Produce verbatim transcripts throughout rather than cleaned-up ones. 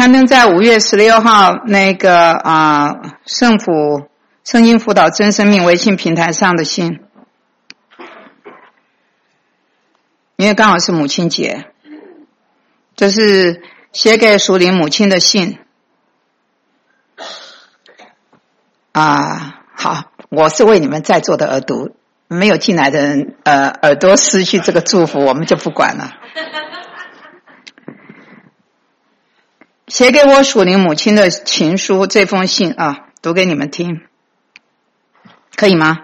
刊登在五月十六号那个啊、呃、圣辅圣经辅导真生命微信平台上的信，因为刚好是母亲节，这是写给属灵母亲的信啊。好，我是为你们在座的耳朵，没有进来的人呃耳朵失去这个祝福，我们就不管了。写给我属灵母亲的情书，这封信啊，读给你们听，可以吗？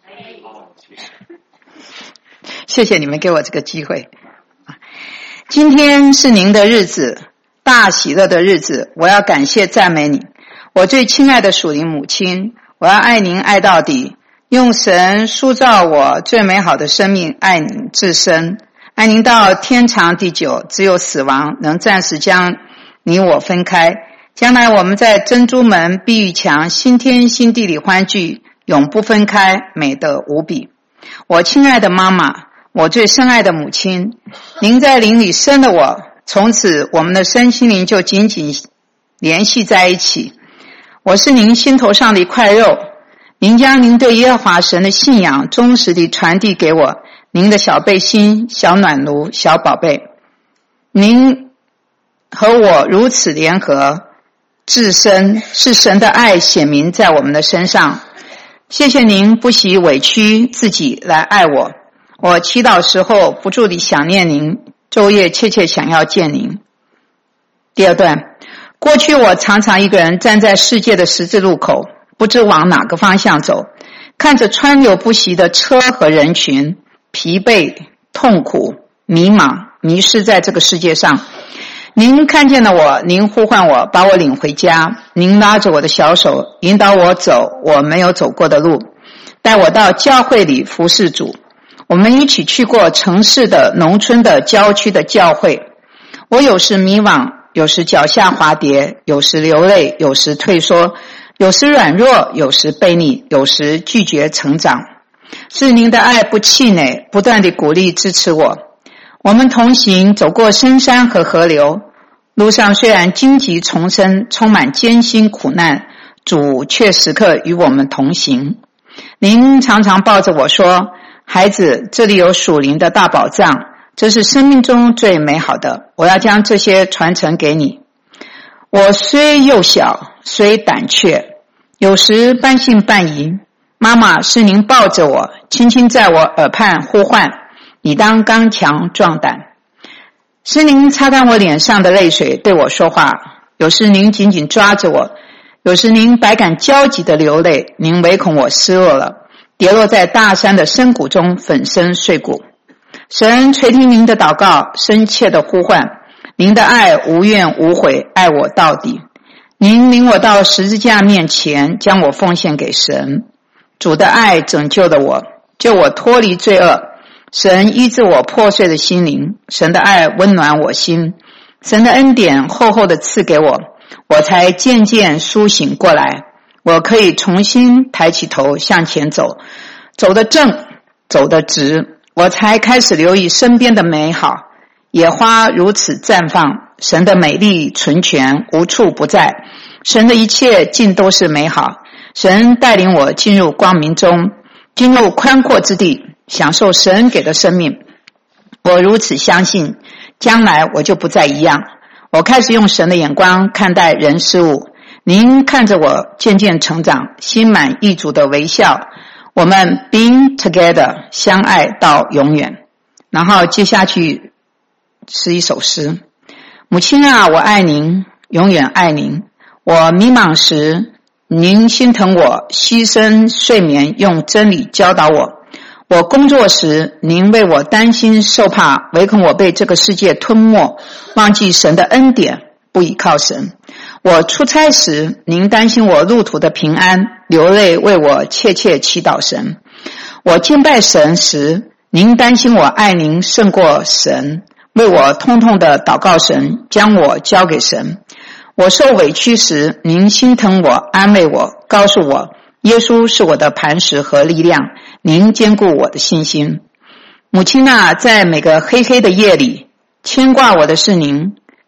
谢谢你们给我这个机会。今天是您的日子，大喜乐的日子，我要感谢赞美你，我最亲爱的属灵母亲，我要爱您爱到底，用神塑造我最美好的生命，爱您至深，爱您到天长地久，只有死亡能暂时将你我分开，将来我们在珍珠门碧玉墙新天新地里欢聚，永不分开，美得无比。我亲爱的妈妈，我最深爱的母亲，您在灵里生了我，从此我们的身心灵就紧紧联系在一起。我是您心头上的一块肉，您将您对耶和华神的信仰忠实地传递给我，您的小背心、小暖炉、小宝贝，您和我如此联合，至深，是神的爱显明在我们的身上。谢谢您不惜委屈自己来爱我，我祈祷时候不住地想念您，昼夜切切想要见您。第二段，过去我常常一个人站在世界的十字路口，不知往哪个方向走，看着川流不息的车和人群，疲惫、痛苦、迷茫，迷失在这个世界上。您看见了我，您呼唤我，把我领回家，您拉着我的小手，引导我走我没有走过的路，带我到教会里服侍主。我们一起去过城市的、农村的、郊区的教会。我有时迷惘，有时脚下滑跌，有时流泪，有时退缩，有时软弱，有时悖逆，有时拒绝成长。是您的爱不气馁，不断地鼓励支持我。我们同行，走过深山和河流，路上虽然荆棘丛生，充满艰辛苦难，主却时刻与我们同行。您常常抱着我说，孩子，这里有属灵的大宝藏，这是生命中最美好的，我要将这些传承给你。我虽幼小，虽胆怯，有时半信半疑，妈妈是您抱着我，轻轻在我耳畔呼唤，你当刚强壮胆。是您擦干我脸上的泪水对我说话，有时您紧紧抓着我，有时您百感交集的流泪，您唯恐我失落了，跌落在大山的深谷中，粉身碎骨。神垂听您的祷告，深切的呼唤，您的爱无怨无悔，爱我到底。您领我到十字架面前，将我奉献给神。主的爱拯救了我，救我脱离罪恶。神医治我破碎的心灵，神的爱温暖我心，神的恩典厚厚的赐给我，我才渐渐苏醒过来。我可以重新抬起头向前走，走得正，走得直，我才开始留意身边的美好。野花如此绽放，神的美丽纯全，无处不在，神的一切尽都是美好。神带领我进入光明中，进入宽阔之地，享受神给的生命。我如此相信，将来我就不再一样。我开始用神的眼光看待人事物，您看着我渐渐成长，心满意足的微笑。我们 being together， 相爱到永远。然后接下去是一首诗。母亲啊，我爱您，永远爱您。我迷茫时，您心疼我，牺牲睡眠，用真理教导我。我工作时，您为我担心受怕，唯恐我被这个世界吞没，忘记神的恩典，不倚靠神。我出差时，您担心我路途的平安，流泪为我切切祈祷神。我敬拜神时，您担心我爱您胜过神，为我痛痛的祷告神，将我交给神。我受委屈时，您心疼我，安慰我，告诉我耶稣是我的磐石和力量，您坚固我的信心。母亲啊，在每个黑黑的夜里，牵挂我的是您，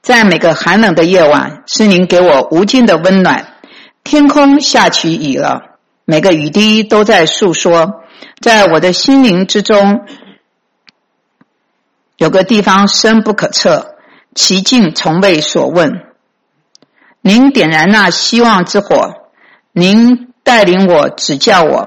在每个寒冷的夜晚，是您给我无尽的温暖。天空下起雨了，每个雨滴都在诉说，在我的心灵之中，有个地方深不可测，其境从未所问。您点燃那希望之火，您带领我，指教我，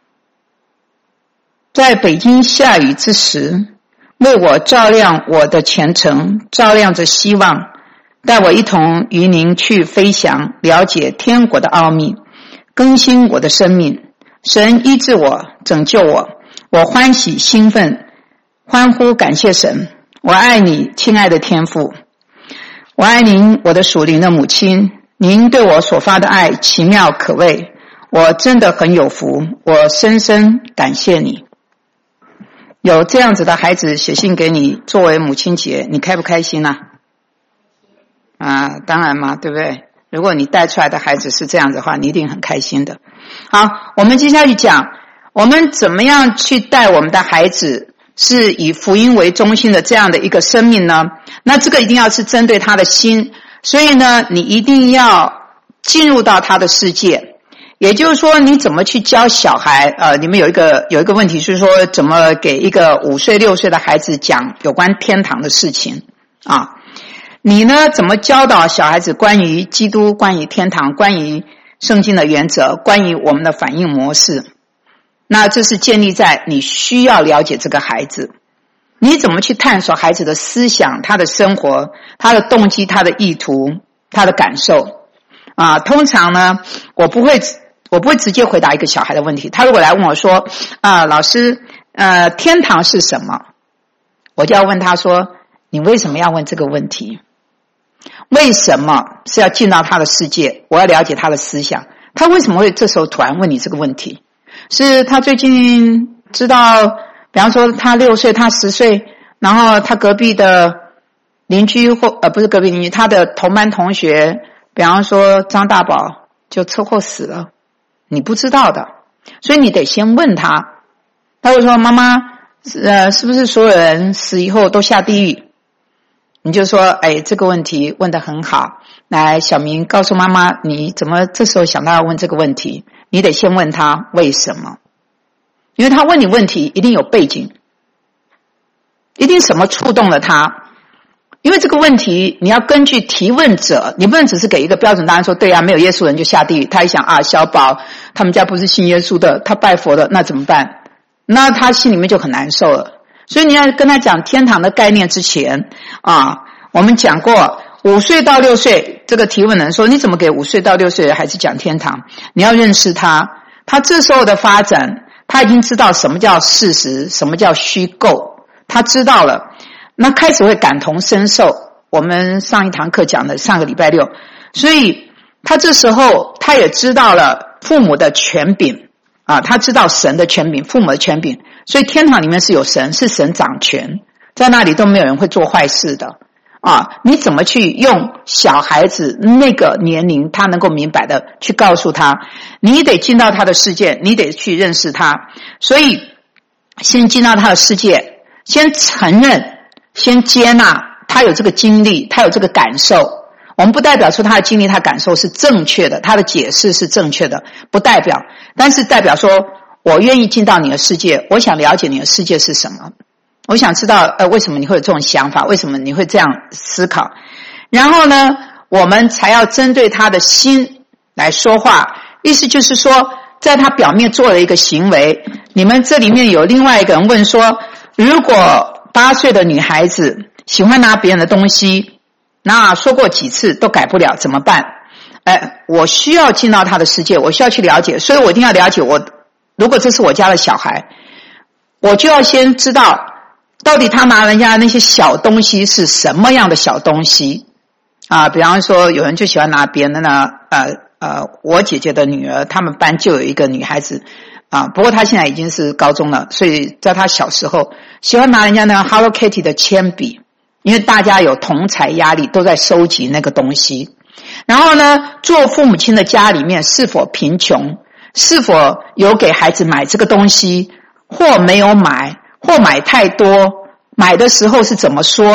在北京下雨之时，为我照亮我的前程，照亮着希望，带我一同与您去飞翔，了解天国的奥秘，更新我的生命。神医治我，拯救我，我欢喜兴奋，欢呼感谢神。我爱你，亲爱的天父，我爱您，我的属灵的母亲，您对我所发的爱奇妙可畏，我真的很有福，我深深感谢你。有这样子的孩子写信给你，作为母亲节，你开不开心啊？啊，当然嘛，对不对？如果你带出来的孩子是这样子的话，你一定很开心的。好，我们接下去讲，我们怎么样去带我们的孩子是以福音为中心的这样的一个生命呢？那这个一定要是针对他的心，所以呢，你一定要进入到他的世界。也就是说，你怎么去教小孩？呃，你们有一个有一个问题是说，怎么给一个五岁六岁的孩子讲有关天堂的事情啊？你呢，怎么教导小孩子关于基督、关于天堂、关于圣经的原则、关于我们的反应模式？那这是建立在你需要了解这个孩子，你怎么去探索孩子的思想、他的生活、他的动机、他的意图、他的感受啊？通常呢，我不会。我不会直接回答一个小孩的问题。他如果来问我说啊、呃，老师，呃，天堂是什么？我就要问他说，你为什么要问这个问题？为什么是要进到他的世界？我要了解他的思想。他为什么会这时候突然问你这个问题？是他最近知道，比方说他六岁，他十岁，然后他隔壁的邻居或呃不是隔壁邻居，他的同班同学，比方说张大宝就车祸死了。你不知道的，所以你得先问他。他会说：“妈妈，呃，是不是所有人死以后都下地狱？”你就说：“哎，这个问题问得很好。来，小明告诉妈妈，你怎么这时候想到要问这个问题？你得先问他为什么，因为他问你问题一定有背景，一定什么触动了他。”因为这个问题你要根据提问者，你不能只是给一个标准答案说对啊，没有耶稣人就下地狱。他一想啊，小宝他们家不是信耶稣的，他拜佛的，那怎么办？那他心里面就很难受了。所以你要跟他讲天堂的概念之前啊，我们讲过五岁到六岁这个提问人说，你怎么给五岁到六岁的孩子讲天堂？你要认识他，他这时候的发展，他已经知道什么叫事实，什么叫虚构，他知道了。那开始会感同身受，我们上一堂课讲的上个礼拜六，所以他这时候他也知道了父母的权柄啊，他知道神的权柄，父母的权柄，所以天堂里面是有神，是神掌权，在那里都没有人会做坏事的啊。你怎么去用小孩子那个年龄他能够明白的去告诉他，你得进到他的世界，你得去认识他，所以先进到他的世界，先承认，先接纳他有这个经历，他有这个感受。我们不代表说他的经历他感受是正确的，他的解释是正确的，不代表，但是代表说我愿意进到你的世界，我想了解你的世界是什么，我想知道呃为什么你会有这种想法，为什么你会这样思考，然后呢我们才要针对他的心来说话。意思就是说，在他表面做了一个行为，你们这里面有另外一个人问说，如果八岁的女孩子喜欢拿别人的东西，那说过几次都改不了，怎么办？哎，我需要进到她的世界，我需要去了解，所以我一定要了解我，如果这是我家的小孩，我就要先知道到底他拿人家那些小东西是什么样的小东西啊。比方说有人就喜欢拿别人的呢，呃呃，我姐姐的女儿，他们班就有一个女孩子啊，不过她现在已经是高中了，所以在她小时候喜欢拿人家那 Hello Kitty 的铅笔，因为大家有同侪压力，都在收集那个东西。然后呢，做父母亲的家里面是否贫穷，是否有给孩子买这个东西，或没有买，或买太多，买的时候是怎么说的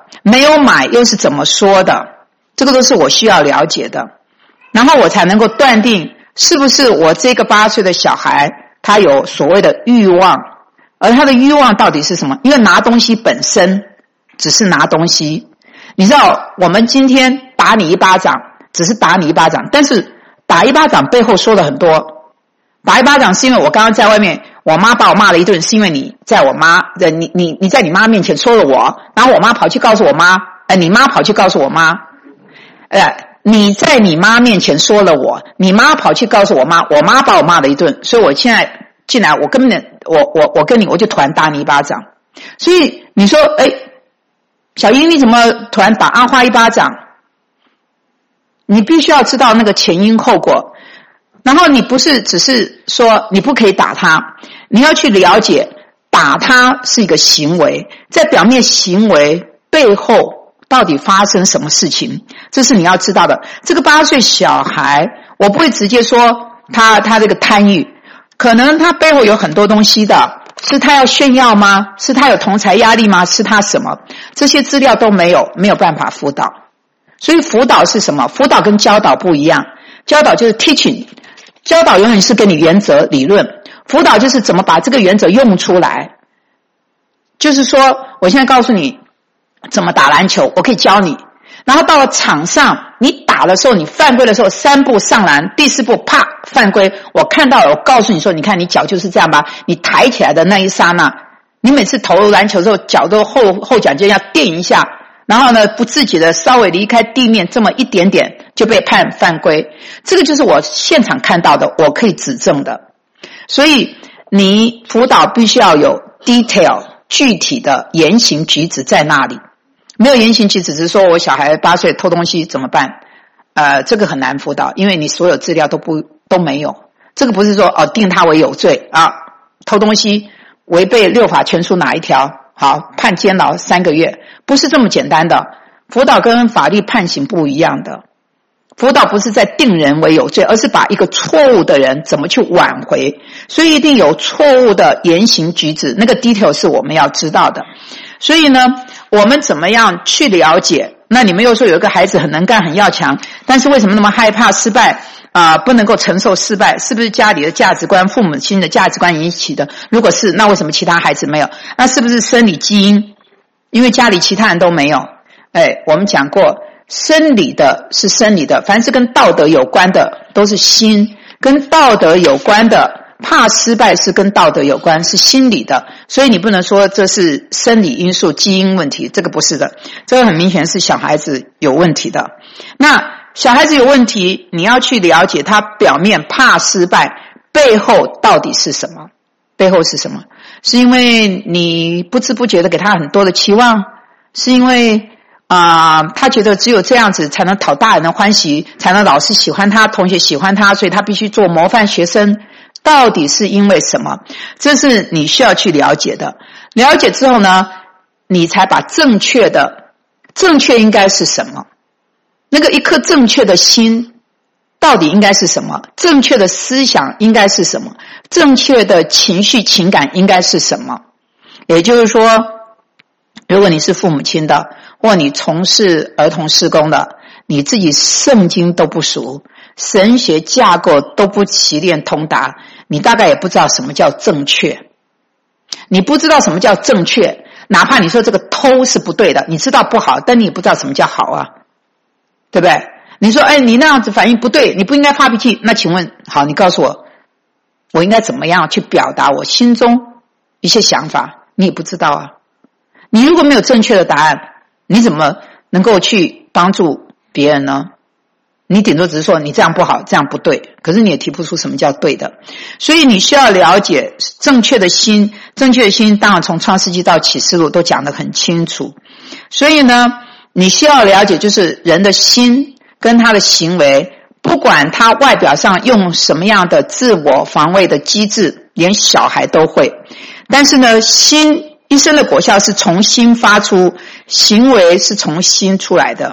没有买又是怎么说的，这个都是我需要了解的，然后我才能够断定是不是我这个八岁的小孩他有所谓的欲望，而他的欲望到底是什么？因为拿东西本身只是拿东西，你知道我们今天打你一巴掌只是打你一巴掌，但是打一巴掌背后说了很多。打一巴掌是因为我刚刚在外面，我妈把我骂了一顿，是因为你在我妈的你你你在你妈面前说了我，然后我妈跑去告诉我妈，呃，你妈跑去告诉我妈，呃，你在你妈面前说了我，你妈跑去告诉我妈，我妈把我骂了一顿，所以我现在进来，我根本我我我跟你我就突然打你一巴掌，所以你说，哎，小英你怎么突然打阿花一巴掌？你必须要知道那个前因后果。然后你不是只是说你不可以打他，你要去了解打他是一个行为，在表面行为背后到底发生什么事情，这是你要知道的。这个八岁小孩，我不会直接说他他这个贪欲，可能他背后有很多东西的，是他要炫耀吗？是他有同侪压力吗？是他什么？这些资料都没有，没有办法辅导。所以辅导是什么？辅导跟教导不一样，教导就是 teaching。教导永远是给你原则理论，辅导就是怎么把这个原则用出来。就是说我现在告诉你怎么打篮球，我可以教你，然后到了场上你打的时候，你犯规的时候，三步上篮，第四步啪犯规，我看到了，我告诉你说，你看你脚就是这样吧，你抬起来的那一刹那，你每次投篮球的时候脚都后后脚尖要垫一下，然后呢不自觉的稍微离开地面这么一点点就被判犯规，这个就是我现场看到的，我可以指证的。所以你辅导必须要有 detail 具体的言行举止在那里，没有言行举止只是说我小孩八岁偷东西怎么办，呃，这个很难辅导，因为你所有资料都不都没有。这个不是说哦定他为有罪啊，偷东西违背六法全书哪一条，好判监牢三个月，不是这么简单的。辅导跟法律判刑不一样的，辅导不是在定人为有罪，而是把一个错误的人怎么去挽回，所以一定有错误的言行举止，那个 detail 是我们要知道的。所以呢，我们怎么样去了解？那你们又说有一个孩子很能干很要强，但是为什么那么害怕失败啊、呃？不能够承受失败，是不是家里的价值观、父母亲的价值观引起的？如果是，那为什么其他孩子没有？那是不是生理基因？因为家里其他人都没有。哎，我们讲过，生理的是生理的，凡是跟道德有关的都是心，跟道德有关的，怕失败是跟道德有关，是心理的。所以你不能说这是生理因素、基因问题，这个不是的，这个很明显是小孩子有问题的。那小孩子有问题，你要去了解他表面怕失败背后到底是什么？背后是什么？是因为你不知不觉的给他很多的期望，是因为啊、呃，他觉得只有这样子才能讨大人的欢喜，才能老师喜欢他，同学喜欢他，所以他必须做模范学生。到底是因为什么？这是你需要去了解的。了解之后呢，你才把正确的，正确应该是什么？那个一颗正确的心到底应该是什么？正确的思想应该是什么？正确的情绪情感应该是什么？也就是说，如果你是父母亲的，或你从事儿童事工的，你自己圣经都不熟，神学架构都不习练通达，你大概也不知道什么叫正确。你不知道什么叫正确，哪怕你说这个偷是不对的，你知道不好，但你也不知道什么叫好啊，对不对？你说哎，你那样子反应不对，你不应该发脾气，那请问好，你告诉我我应该怎么样去表达我心中一些想法，你也不知道啊。你如果没有正确的答案，你怎么能够去帮助别人呢？你顶多只是说你这样不好，这样不对，可是你也提不出什么叫对的。所以你需要了解正确的心，正确的心当然从创世纪到启示录都讲得很清楚。所以呢，你需要了解就是人的心跟他的行为，不管他外表上用什么样的自我防卫的机制，连小孩都会。但是呢，心一生的果效是从心发出，行为是从心出来的，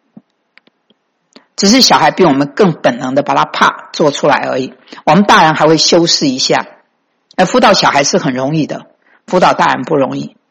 只是小孩比我们更本能的把它啪做出来而已，我们大人还会修饰一下。而辅导小孩是很容易的，辅导大人不容易。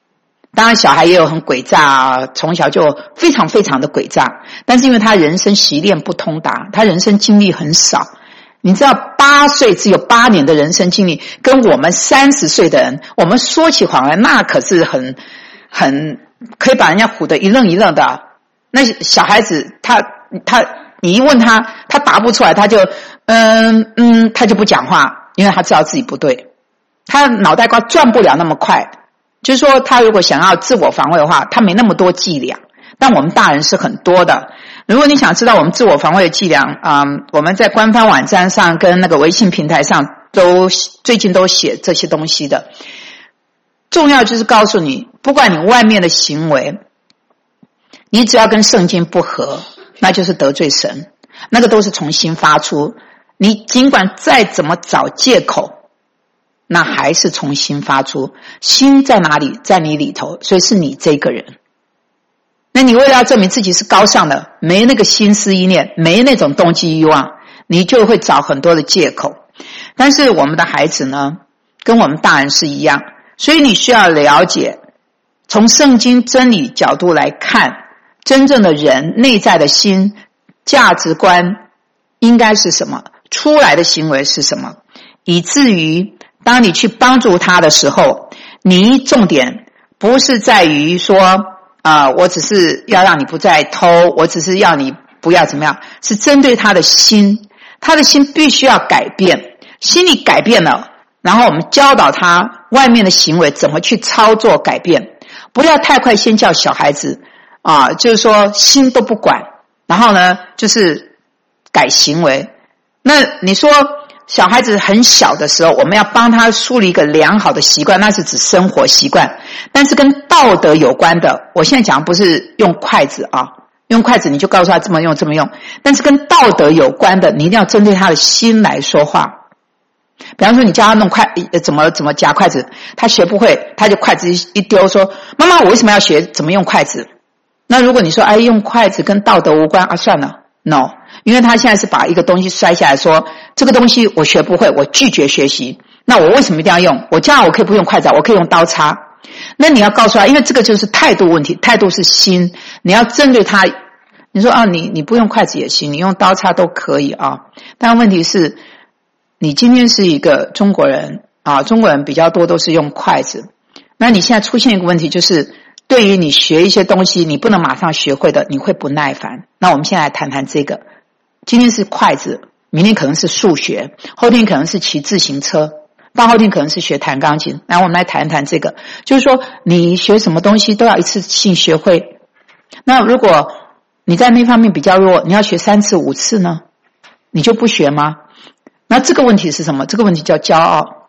当然小孩也有很诡诈啊，从小就非常非常的诡诈，但是因为他人生习练不通达，他人生经历很少。你知道八岁只有八年的人生经历，跟我们三十岁的人，我们说起谎来那可是很很可以把人家唬得一愣一愣的。那小孩子他他你一问他，他答不出来，他就嗯嗯他就不讲话，因为他知道自己不对，他脑袋瓜转不了那么快。就是说他如果想要自我防卫的话，他没那么多伎俩，但我们大人是很多的。如果你想知道我们自我防卫的伎俩，嗯，我们在官方网站上跟那个微信平台上都最近都写这些东西的。重要就是告诉你，不管你外面的行为，你只要跟圣经不合，那就是得罪神，那个都是从心发出。你尽管再怎么找借口，那还是从心发出。心在哪里？在你里头，所以是你这个人。那你为了要证明自己是高尚的，没那个心思意念，没那种动机欲望，你就会找很多的借口。但是我们的孩子呢，跟我们大人是一样，所以你需要了解，从圣经真理角度来看，真正的人内在的心价值观应该是什么，出来的行为是什么，以至于当你去帮助他的时候，你重点不是在于说啊、呃，我只是要让你不再偷，我只是要你不要怎么样，是针对他的心，他的心必须要改变，心里改变了，然后我们教导他外面的行为怎么去操作改变，不要太快先叫小孩子啊、呃，就是说心都不管，然后呢就是改行为。那你说小孩子很小的时候，我们要帮他树立一个良好的习惯，那是指生活习惯。但是跟道德有关的，我现在讲不是用筷子啊，用筷子你就告诉他这么用这么用，但是跟道德有关的，你一定要针对他的心来说话。比方说你教他弄筷怎么怎么夹筷子，他学不会，他就筷子一丢说妈妈我为什么要学怎么用筷子。那如果你说哎用筷子跟道德无关啊，算了 no，因为他现在是把一个东西摔下来说这个东西我学不会，我拒绝学习，那我为什么一定要用？我将来我可以不用筷子，我可以用刀叉。那你要告诉他，因为这个就是态度问题，态度是心，你要针对他。你说啊你你不用筷子也行，你用刀叉都可以啊。但问题是你今天是一个中国人啊，中国人比较多都是用筷子。那你现在出现一个问题，就是对于你学一些东西你不能马上学会的，你会不耐烦。那我们现在来谈谈这个。今天是筷子，明天可能是数学，后天可能是骑自行车，到后天可能是学弹钢琴。来我们来谈谈这个，就是说你学什么东西都要一次性学会。那如果你在那方面比较弱，你要学三次五次呢，你就不学吗？那这个问题是什么？这个问题叫骄傲。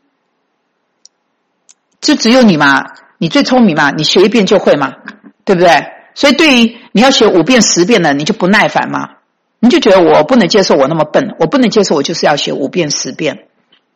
就只有你嘛，你最聪明嘛，你学一遍就会嘛，对不对？所以对于你要学五遍十遍的，你就不耐烦嘛，你就觉得我不能接受我那么笨，我不能接受我就是要学五遍十遍。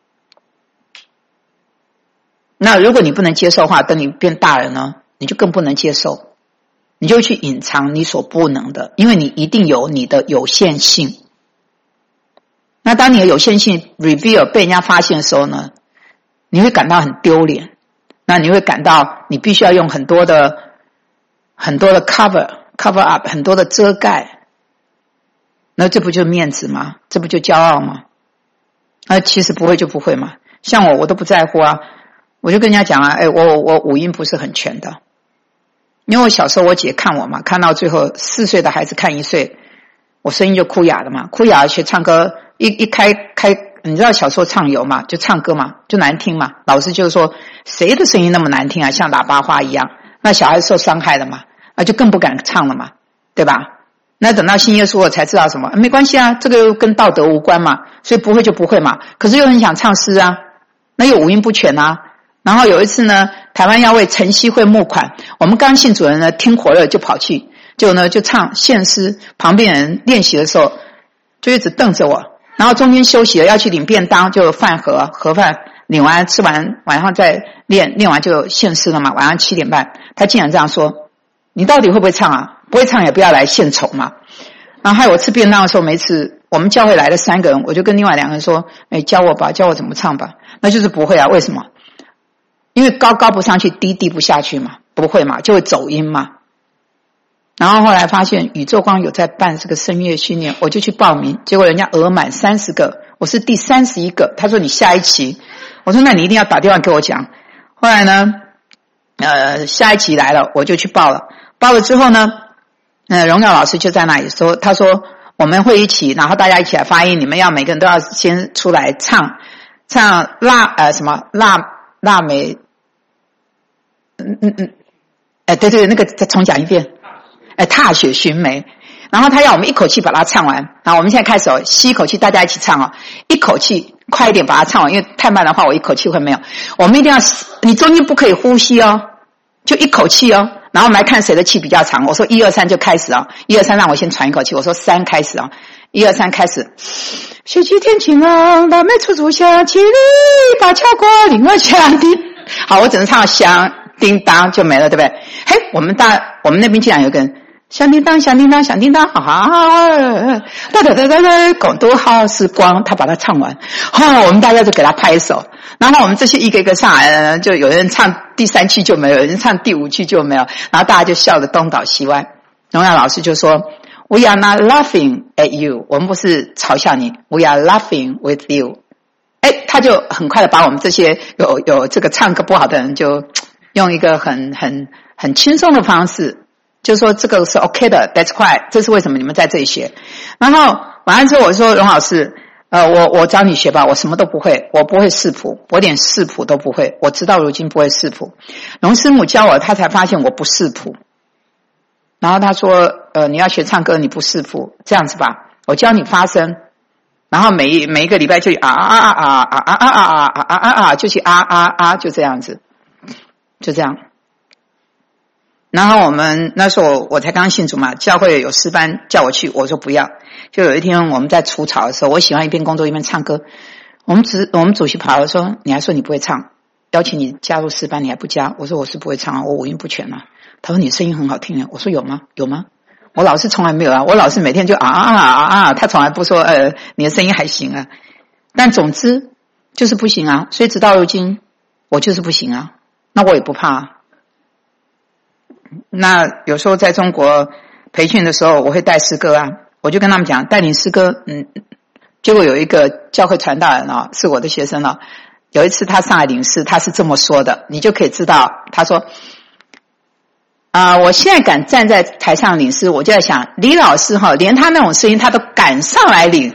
那如果你不能接受的话，等你变大人呢，你就更不能接受，你就去隐藏你所不能的，因为你一定有你的有限性。那当你的有限性 reveal 被人家发现的时候呢，你会感到很丢脸，那你会感到你必须要用很多的很多的 cover cover up 很多的遮盖，那这不就面子吗？这不就骄傲吗？啊，其实不会就不会嘛。像我我都不在乎啊，我就跟人家讲啊，哎，我我五音不是很全的，因为我小时候我姐看我嘛，看到最后四岁的孩子看一岁，我声音就哭哑了嘛，哭哑学唱歌，一一开开，你知道小时候唱游嘛，就唱歌嘛，就难听嘛，老师就说谁的声音那么难听啊，像喇叭花一样，那小孩受伤害了嘛，啊就更不敢唱了嘛，对吧？那等到信耶稣我才知道什么、啊、没关系啊，这个跟道德无关嘛，所以不会就不会嘛，可是又很想唱诗啊，那又五音不全啊。然后有一次呢，台湾要为晨曦会募款，我们刚信主人呢听火热就跑去，就呢就唱献诗，旁边人练习的时候就一直瞪着我，然后中间休息了要去领便当，就饭盒盒饭领完吃完，晚上再练，练完就献诗了嘛，晚上七点半，他竟然这样说，你到底会不会唱啊？不会唱也不要来献丑嘛。然后害我吃便当的时候，每次我们教会来了三个人，我就跟另外两个人说，哎，教我吧，教我怎么唱吧。那就是不会啊，为什么？因为高高不上去，低低不下去嘛。 不会嘛，就会走音嘛。然后后来发现宇宙光有在办这个声乐训练，我就去报名，结果人家额满三十个，我是第三十一个。他说你下一期，我说那你一定要打电话给我讲。后来呢，呃，下一期来了，我就去报了。报了之后呢，呃，荣耀老师就在那里说，他说我们会一起，然后大家一起来发音，你们要每个人都要先出来唱唱腊呃什么腊腊梅，嗯嗯嗯，哎对对，那个再重讲一遍。哎，踏雪寻梅，然后他要我们一口气把它唱完。然后我们现在开始哦，吸一口气，大家一起唱哦，一口气快一点把它唱完，因为太慢的话我一口气会没有。我们一定要，你中间不可以呼吸哦，就一口气哦。然后我们来看谁的气比较长。我说一二三就开始哦，一二三让我先喘一口气。我说三开始哦，一二三开始。雪霁天晴朗，腊梅初初香，七里八桥过岭儿响叮。好，我只能唱响叮当就没了，对不对？嘿，我们大我们那边竟然有个人。响叮当，响叮当，响叮当，哈哈，哒哒哒哒哒，共度好时光。他把它唱完，哦，我们大家就给他拍手。然后我们这些一个一个上来，就有人唱第三期就没有，有人唱第五期就没有，然后大家就笑得东倒西歪。荣耀老师就说 ：“We are not laughing at you， 我们不是嘲笑你 ，We are laughing with you。”哎，他就很快的把我们这些有有这个唱歌不好的人，就用一个很很很轻松的方式。就是说这个是 OK 的 ，That's right， 这是为什么你们在这里学。然后完了之后我说荣老师，呃，我我找你学吧，我什么都不会，我不会视谱，我连视谱都不会，我直到如今不会视谱。龙师母教我，他才发现我不视谱。然后他说，呃，你要学唱歌，你不视谱，这样子吧，我教你发声，然后每一每一个礼拜就啊啊啊啊啊啊啊啊啊啊啊，就去啊啊啊，就这样子，就这样。然后我们那时候我才刚信主嘛，教会有诗班叫我去，我说不要。就有一天我们在除草的时候，我喜欢一边工作一边唱歌。我们主我们主席跑来说，你还说你不会唱，邀请你加入诗班你还不加。我说我是不会唱啊，我五音不全啊。他说你声音很好听啊。我说有吗？有吗？我老师从来没有啊，我老师每天就啊啊啊啊，他从来不说呃你的声音还行啊。但总之就是不行啊，所以直到如今我就是不行啊，那我也不怕啊。那有时候在中国培训的时候，我会带诗歌啊，我就跟他们讲带领诗歌，嗯，结果有一个教会传道人啊，是我的学生啊，有一次他上来领诗，他是这么说的，你就可以知道，他说啊、呃，我现在敢站在台上领诗，我就在想李老师哈，连他那种声音他都敢上来领，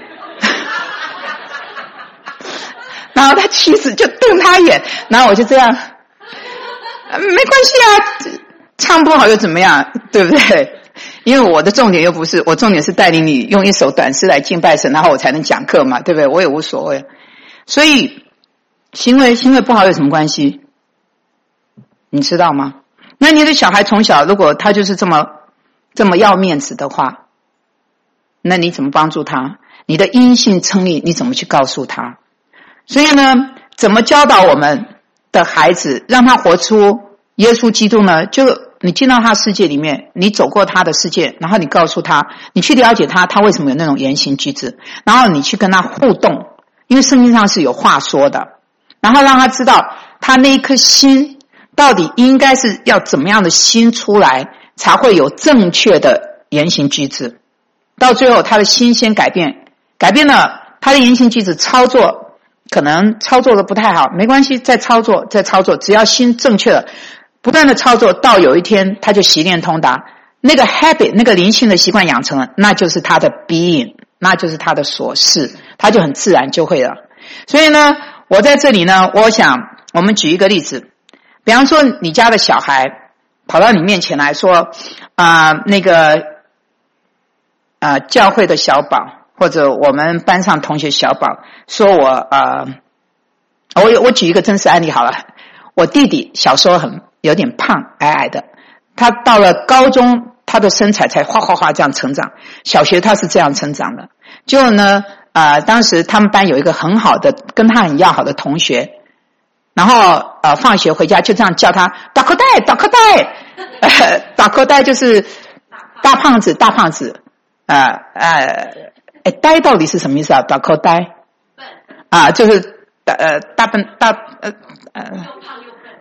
然后他妻子就瞪他一眼，然后我就这样，没关系啊。唱不好又怎么样，对不对？因为我的重点又不是，我重点是带领你用一首短诗来敬拜神，然后我才能讲课嘛，对不对？我也无所谓。所以行为行为不好有什么关系？你知道吗？那你的小孩从小如果他就是这么这么要面子的话，那你怎么帮助他？你的因信称义你怎么去告诉他？所以呢，怎么教导我们的孩子，让他活出耶稣基督呢？就你进到他世界里面，你走过他的世界，然后你告诉他，你去了解他，他为什么有那种言行举止，然后你去跟他互动，因为圣经上是有话说的，然后让他知道他那一颗心到底应该是要怎么样的心出来，才会有正确的言行举止。到最后他的心先改变，改变了他的言行举止操作，可能操作的不太好，没关系，再操作再操作，只要心正确了，不断的操作，到有一天他就习练通达，那个 habit 那个灵性的习惯养成了，那就是他的 being， 那就是他的所事，他就很自然就会了。所以呢，我在这里呢，我想我们举一个例子，比方说你家的小孩跑到你面前来说啊、呃，那个啊、呃、教会的小宝或者我们班上同学小宝说我啊、呃，我我举一个真实案例好了，我弟弟小时候很有点胖，矮矮的，他到了高中他的身材才哗哗哗这样成长，小学他是这样成长的。结果呢呃，当时他们班有一个很好的跟他很要好的同学，然后呃放学回家就这样叫他大口袋大口袋，呃大口袋就是大胖子大胖子，呃呃哎呆到底是什么意思啊？大口袋啊就是呃大笨大呃呃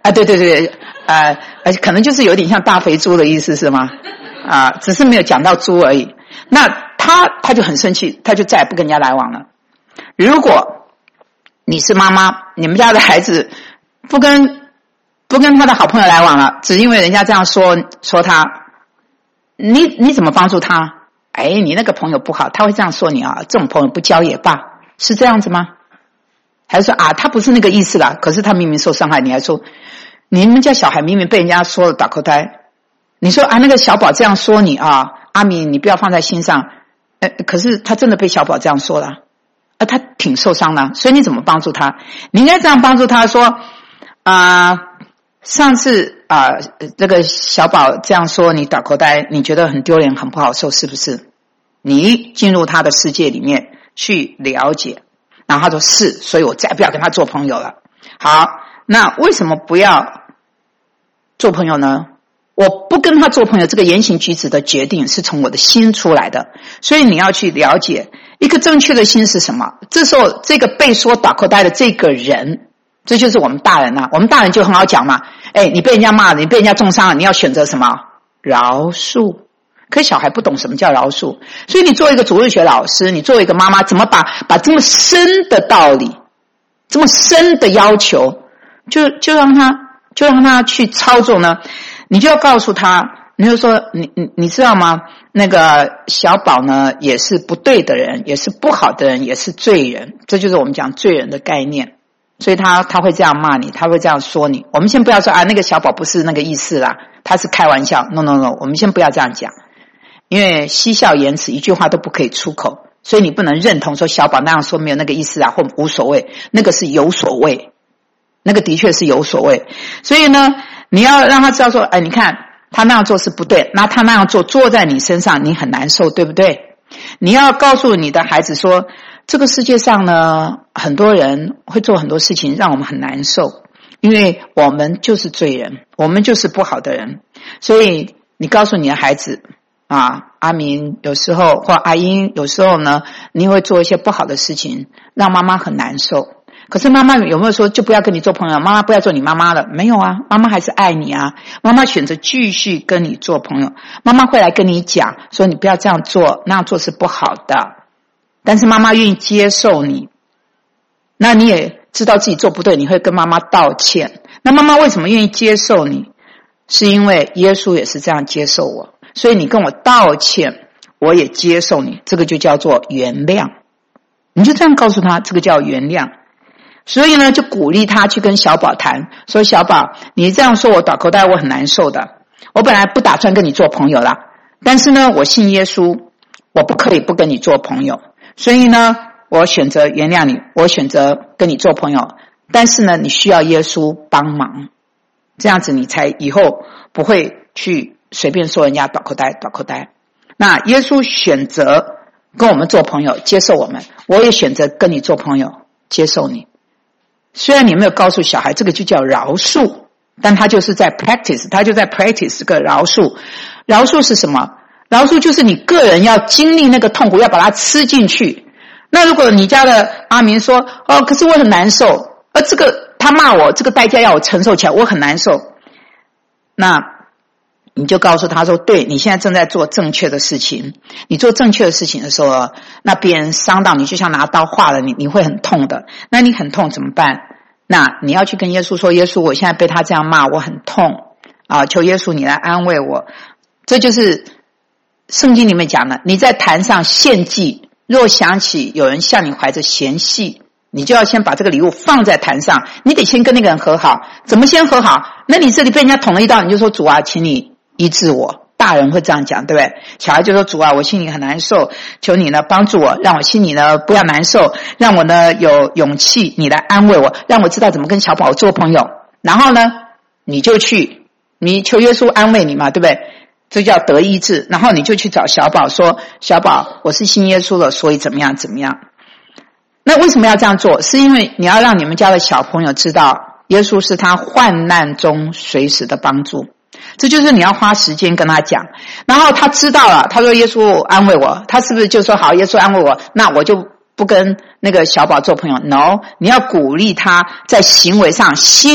啊，对对对，呃，可能就是有点像大肥猪的意思是吗？啊，只是没有讲到猪而已。那他他就很生气，他就再也不跟人家来往了。如果你是妈妈，你们家的孩子不跟不跟他的好朋友来往了，只因为人家这样说说他，你你怎么帮助他？哎，你那个朋友不好，他会这样说你啊，这种朋友不交也罢，是这样子吗？还是说啊，他不是那个意思啦，可是他明明受伤害，你还说你们家小孩明明被人家说了打口呆，你说啊那个小宝这样说你啊，阿米你不要放在心上，呃，可是他真的被小宝这样说了，啊，他挺受伤的，所以你怎么帮助他？你应该这样帮助他说啊、呃，上次啊、呃、这个小宝这样说你打口呆，你觉得很丢脸很不好受是不是？你进入他的世界里面去了解，然后他说是，所以我再不要跟他做朋友了。好，那为什么不要做朋友呢？我不跟他做朋友，这个言行举止的决定是从我的心出来的，所以你要去了解一个正确的心是什么。这时候这个被说打口呆的这个人，这就是我们大人啊，我们大人就很好讲嘛，哎，你被人家骂了，你被人家重伤了，你要选择什么？饶恕。可是小孩不懂什么叫饶恕，所以你作为一个主日学老师，你作为一个妈妈，怎么把把这么深的道理，这么深的要求，就就让他就让他去操作呢？你就要告诉他，你就说你你你知道吗？那个小宝呢，也是不对的人，也是不好的人，也是罪人，这就是我们讲罪人的概念。所以他他会这样骂你，他会这样说你。我们先不要说啊，那个小宝不是那个意思啦，他是开玩笑。No No No， 我们先不要这样讲。因为嬉笑言辞，一句话都不可以出口，所以你不能认同说小宝那样说没有那个意思啊，或无所谓，那个是有所谓，那个的确是有所谓。所以呢，你要让他知道说，哎，你看他那样做是不对，那他那样做做在你身上，你很难受，对不对？你要告诉你的孩子说，这个世界上呢，很多人会做很多事情让我们很难受，因为我们就是罪人，我们就是不好的人，所以你告诉你的孩子。啊，阿明有时候或阿英有时候呢，你会做一些不好的事情，让妈妈很难受。可是妈妈有没有说就不要跟你做朋友？妈妈不要做你妈妈了？没有啊，妈妈还是爱你啊。妈妈选择继续跟你做朋友，妈妈会来跟你讲说你不要这样做，那样做是不好的。但是妈妈愿意接受你，那你也知道自己做不对，你会跟妈妈道歉。那妈妈为什么愿意接受你？是因为耶稣也是这样接受我。所以你跟我道歉，我也接受你，这个就叫做原谅。你就这样告诉他，这个叫原谅。所以呢，就鼓励他去跟小宝谈，说小宝，你这样说我打口袋，我很难受的。我本来不打算跟你做朋友啦，但是呢，我信耶稣，我不可以不跟你做朋友。所以呢，我选择原谅你，我选择跟你做朋友。但是呢，你需要耶稣帮忙，这样子你才以后不会去随便说人家倒口呆倒口呆。那耶稣选择跟我们做朋友，接受我们，我也选择跟你做朋友，接受你。虽然你没有告诉小孩这个就叫饶恕，但他就是在 practice， 他就在 practice 这个饶恕。饶恕是什么？饶恕就是你个人要经历那个痛苦，要把它吃进去。那如果你家的阿明说哦，可是我很难受，而这个他骂我，这个代价要我承受起来，我很难受，那你就告诉他说，对，你现在正在做正确的事情，你做正确的事情的时候，那别人伤到你，就像拿刀划了你，你会很痛的。那你很痛怎么办？那你要去跟耶稣说，耶稣，我现在被他这样骂，我很痛啊，求耶稣你来安慰我。这就是圣经里面讲的，你在坛上献祭，若想起有人向你怀着嫌隙，你就要先把这个礼物放在坛上，你得先跟那个人和好。怎么先和好？那你这里被人家捅了一刀，你就说主啊，请你医治我。大人会这样讲，对不对？小孩就说主啊，我心里很难受，求你呢帮助我，让我心里呢不要难受，让我呢有勇气，你来安慰我，让我知道怎么跟小宝做朋友。然后呢你就去，你求耶稣安慰你嘛，对不对？这叫得医治。然后你就去找小宝说，小宝，我是信耶稣了，所以怎么样怎么样。那为什么要这样做？是因为你要让你们家的小朋友知道，耶稣是他患难中随时的帮助。这就是你要花时间跟他讲，然后他知道了，他说耶稣安慰我，他是不是就说好，耶稣安慰我，那我就不跟那个小宝做朋友？ No， 你要鼓励他在行为上心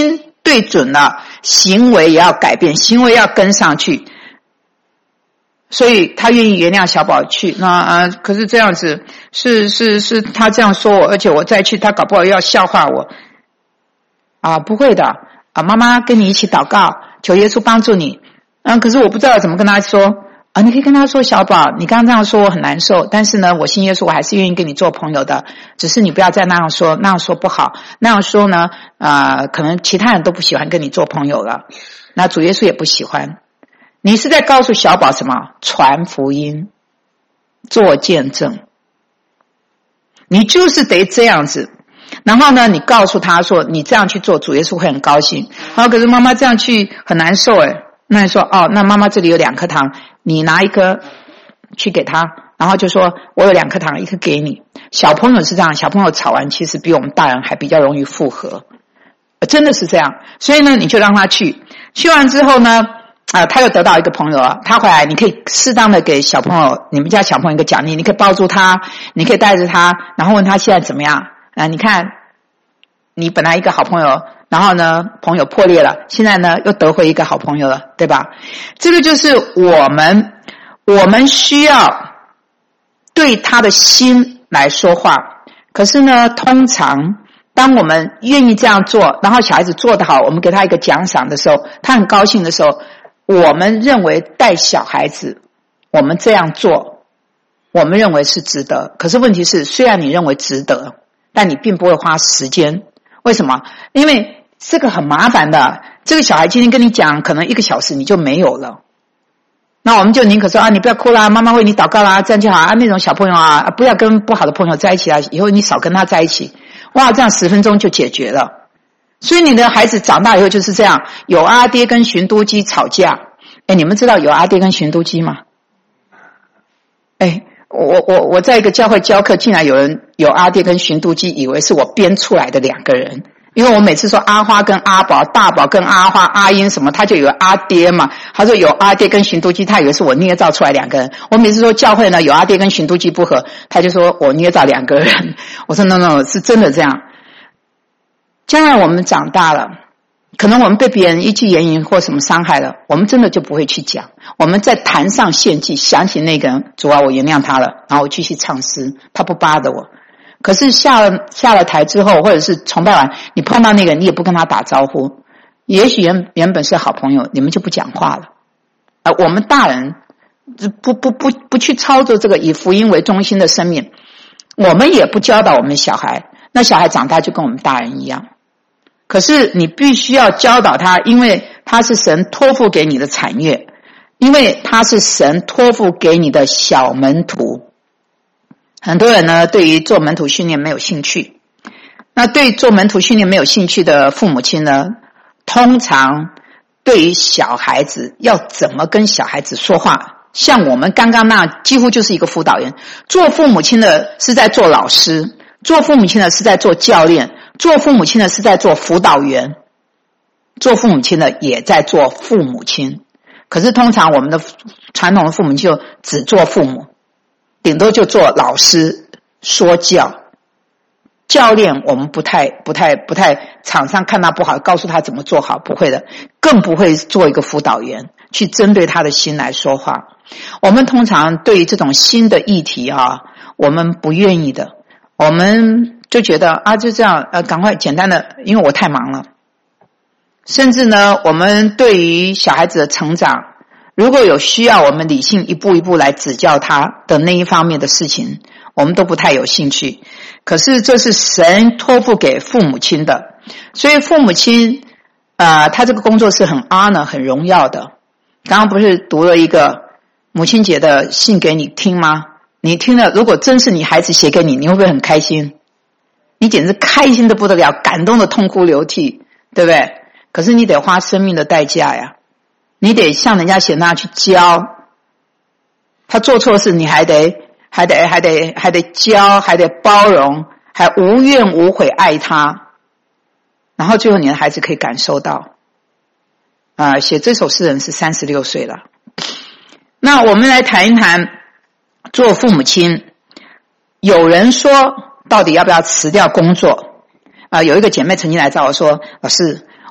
对准了，行为也要改变，行为要跟上去。所以他愿意原谅小宝去，那啊，可是这样子是是是他这样说我，而且我再去，他搞不好要笑话我啊，不会的啊，妈妈跟你一起祷告，求耶稣帮助你。嗯，可是我不知道怎么跟他说啊，你可以跟他说，小宝，你刚刚这样说我很难受，但是呢，我信耶稣，我还是愿意跟你做朋友的，只是你不要再那样说，那样说不好，那样说呢，啊、呃，可能其他人都不喜欢跟你做朋友了，那主耶稣也不喜欢。你是在告诉小宝什么？传福音，做见证。你就是得这样子。然后呢，你告诉他说，你这样去做，主耶稣会很高兴。然后可是妈妈这样去很难受诶，那你说哦，那妈妈这里有两颗糖，你拿一颗去给他，然后就说我有两颗糖，一颗给你。小朋友是这样，小朋友吵完其实比我们大人还比较容易复合，真的是这样。所以呢，你就让他去，去完之后呢。啊、呃，他又得到一个朋友啊，他回来，你可以适当的给小朋友，你们家小朋友一个奖励，你可以抱住他，你可以带着他，然后问他现在怎么样？啊、呃，你看，你本来一个好朋友，然后呢，朋友破裂了，现在呢又得回一个好朋友了，对吧？这个就是我们，我们需要对他的心来说话。可是呢，通常当我们愿意这样做，然后小孩子做得好，我们给他一个奖赏的时候，他很高兴的时候。我们认为带小孩子，我们这样做，我们认为是值得。可是问题是，虽然你认为值得，但你并不会花时间。为什么？因为这个很麻烦的。这个小孩今天跟你讲，可能一个小时你就没有了。那我们就宁可说啊，你不要哭啦，妈妈为你祷告啦，这样就好啊。那种小朋友啊，不要跟不好的朋友在一起啊，以后你少跟他在一起。哇，这样十分钟就解决了。所以你的孩子长大以后就是这样，有阿爹跟寻都鸡吵架。哎，你们知道有阿爹跟寻都鸡吗？哎，我我我在一个教会教课，竟然有人有阿爹跟寻都鸡，以为是我编出来的两个人。因为我每次说阿花跟阿宝，大宝跟阿花，阿英什么，他就有阿爹嘛。他说有阿爹跟寻都鸡，他以为是我捏造出来两个人。我每次说教会呢有阿爹跟寻都鸡不合，他就说我捏造两个人。我说 no no 是真的这样。将来我们长大了，可能我们被别人一句言语或什么伤害了，我们真的就不会去讲。我们在坛上献祭，想起那个人，主啊，我原谅他了，然后我继续唱诗，他不巴的我。可是下了下了台之后，或者是崇拜完，你碰到那个人，你也不跟他打招呼。也许原原本是好朋友，你们就不讲话了。呃，我们大人不不不不去操作这个以福音为中心的生命，我们也不教导我们的小孩，那小孩长大就跟我们大人一样。可是你必须要教导他，因为他是神托付给你的产业，因为他是神托付给你的小门徒。很多人呢对于做门徒训练没有兴趣，那对做门徒训练没有兴趣的父母亲呢，通常对于小孩子要怎么跟小孩子说话，像我们刚刚那几乎就是一个辅导员。做父母亲的是在做老师，做父母亲的是在做教练，做父母亲的是在做辅导员，做父母亲的也在做父母亲。可是通常我们的传统的父母就只做父母，顶多就做老师说教。教练我们不太不太不太场上看他不好告诉他怎么做好，不会的，更不会做一个辅导员去针对他的心来说话。我们通常对于这种新的议题啊，我们不愿意的，我们就觉得啊就这样呃赶快简单的，因为我太忙了。甚至呢我们对于小孩子的成长，如果有需要我们理性一步一步来指教他的那一方面的事情，我们都不太有兴趣。可是这是神托付给父母亲的，所以父母亲呃，他这个工作是很 honor 很荣耀的。刚刚不是读了一个母亲节的信给你听吗？你听了，如果真是你孩子写给你，你会不会很开心？你简直开心的不得了，感动的痛哭流涕，对不对？可是你得花生命的代价呀，你得向人家写那去教，他做错事你还得还得还得还得教，还得包容，还无怨无悔爱他，然后最后你的孩子可以感受到啊、呃，写这首诗人是三十六岁了。那我们来谈一谈做父母亲。有人说到底要不要辞掉工作啊、呃？有一个姐妹曾经来找我说，老师，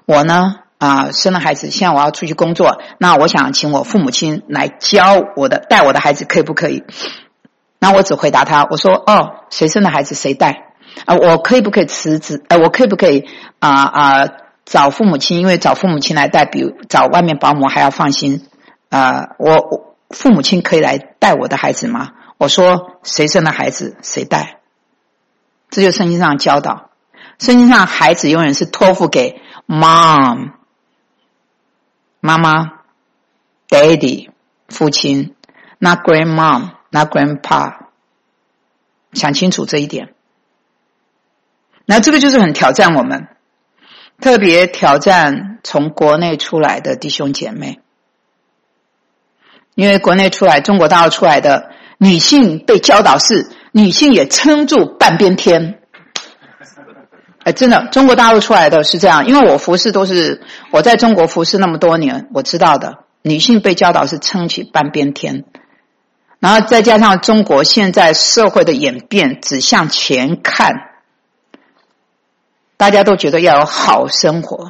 我呢啊、呃、生了孩子，现在我要出去工作，那我想请我父母亲来教我的带我的孩子，可以不可以？那我只回答他，我说哦，谁生的孩子谁带啊、呃？我可以不可以辞职？呃，我可以不可以啊啊、呃呃、找父母亲？因为找父母亲来带，比找外面保姆还要放心。呃，我我父母亲可以来带我的孩子吗？我说谁生的孩子谁带，这就是圣经上教导。圣经上孩子永远是托付给 mom 妈妈 daddy 父亲， not grandmom not grandpa， 想清楚这一点。那这个就是很挑战我们，特别挑战从国内出来的弟兄姐妹，因为国内出来中国大陆出来的女性被教导是女性也撑住半边天。哎，真的，中国大陆出来的是这样，因为我服侍都是我在中国服侍那么多年，我知道的，女性被教导是撑起半边天，然后再加上中国现在社会的演变只向前看，大家都觉得要有好生活，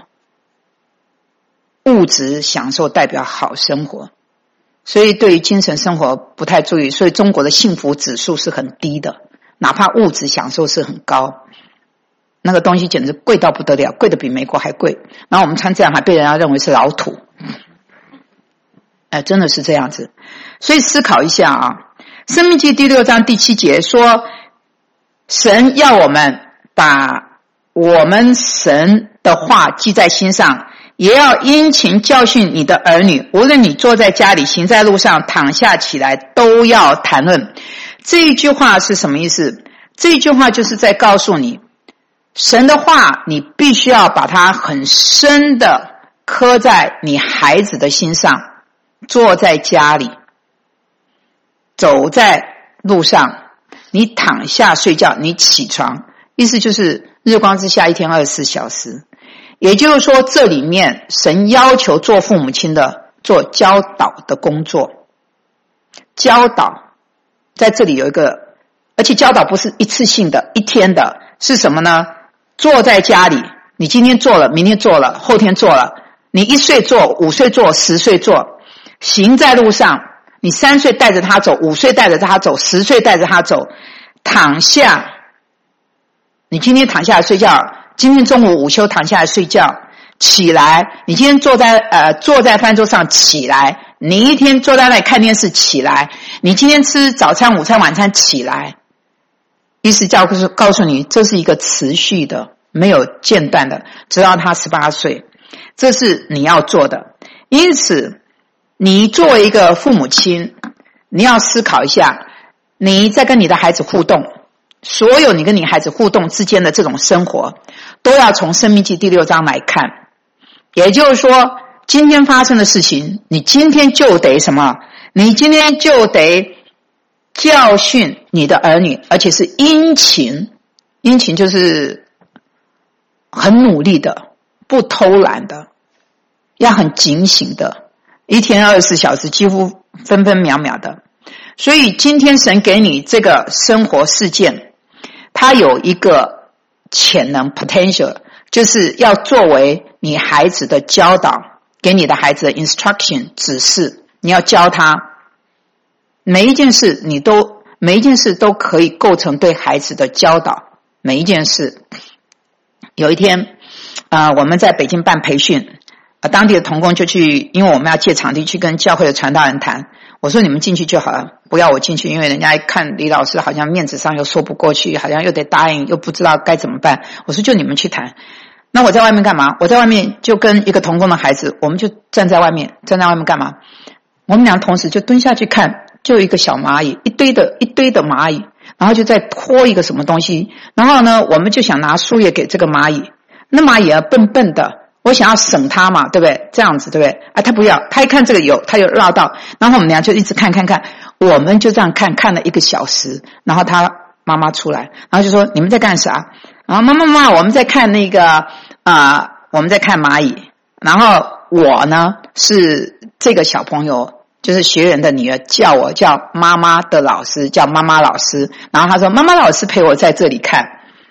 物质享受代表好生活，所以对于精神生活不太注意，所以中国的幸福指数是很低的，哪怕物质享受是很高。那个东西简直贵到不得了，贵的比美国还贵。然后我们穿这样还被人家认为是老土，哎，真的是这样子。所以思考一下啊，《申命记》第六章第七节说，神要我们把我们神的话记在心上，也要殷勤教训你的儿女，无论你坐在家里，行在路上，躺下起来，都要谈论。这一句话是什么意思？这一句话就是在告诉你，神的话你必须要把它很深的刻在你孩子的心上，坐在家里，走在路上，你躺下睡觉，你起床，意思就是日光之下一天二十四小时。也就是说，这里面神要求做父母亲的做教导的工作。教导在这里有一个，而且教导不是一次性的一天的，是什么呢？坐在家里，你今天做了，明天做了，后天做了，你一岁做，五岁做，十岁做。行在路上，你三岁带着他走，五岁带着他走，十岁带着他走。躺下，你今天躺下来睡觉，今天中午午休躺下来睡觉，起来，你今天坐在呃坐在饭桌上起来，你一天坐在那里看电视起来，你今天吃早餐午餐晚餐起来。意思教是告诉你，这是一个持续的没有间断的，直到他十八岁，这是你要做的。因此你作为一个父母亲，你要思考一下，你在跟你的孩子互动，所有你跟你孩子互动之间的这种生活，都要从申命记第六章来看。也就是说，今天发生的事情，你今天就得什么？你今天就得教训你的儿女，而且是殷勤。殷勤就是很努力的，不偷懒的，要很警醒的，一天二十四小时，几乎分分秒秒的。所以今天神给你这个生活事件，它有一个潜能 potential， 就是要作为你孩子的教导，给你的孩子的 instruction 指示，你要教他每一件事，你都每一件事都可以构成对孩子的教导。每一件事，有一天啊、呃，我们在北京办培训，呃，当地的同工就去，因为我们要借场地去跟教会的传道人谈。我说你们进去就好了，不要我进去，因为人家一看李老师好像面子上又说不过去，好像又得答应，又不知道该怎么办。我说就你们去谈。那我在外面干嘛？我在外面就跟一个同工的孩子，我们就站在外面，站在外面干嘛？我们俩同时就蹲下去看，就一个小蚂蚁，一堆的一堆的蚂蚁，然后就在拖一个什么东西，然后呢，我们就想拿树叶给这个蚂蚁，那蚂蚁啊笨笨的，我想要省它嘛，对不对？这样子对不对？啊，他不要，他一看这个有，他有绕到，然后我们俩就一直看看看，我们就这样看看了一个小时，然后他妈妈出来，然后就说你们在干啥？然后妈妈妈，我们在看那个啊、呃，我们在看蚂蚁，然后我呢是这个小朋友，就是学员的女儿，叫我叫妈妈的老师，叫妈妈老师，然后他说妈妈老师陪我在这里看，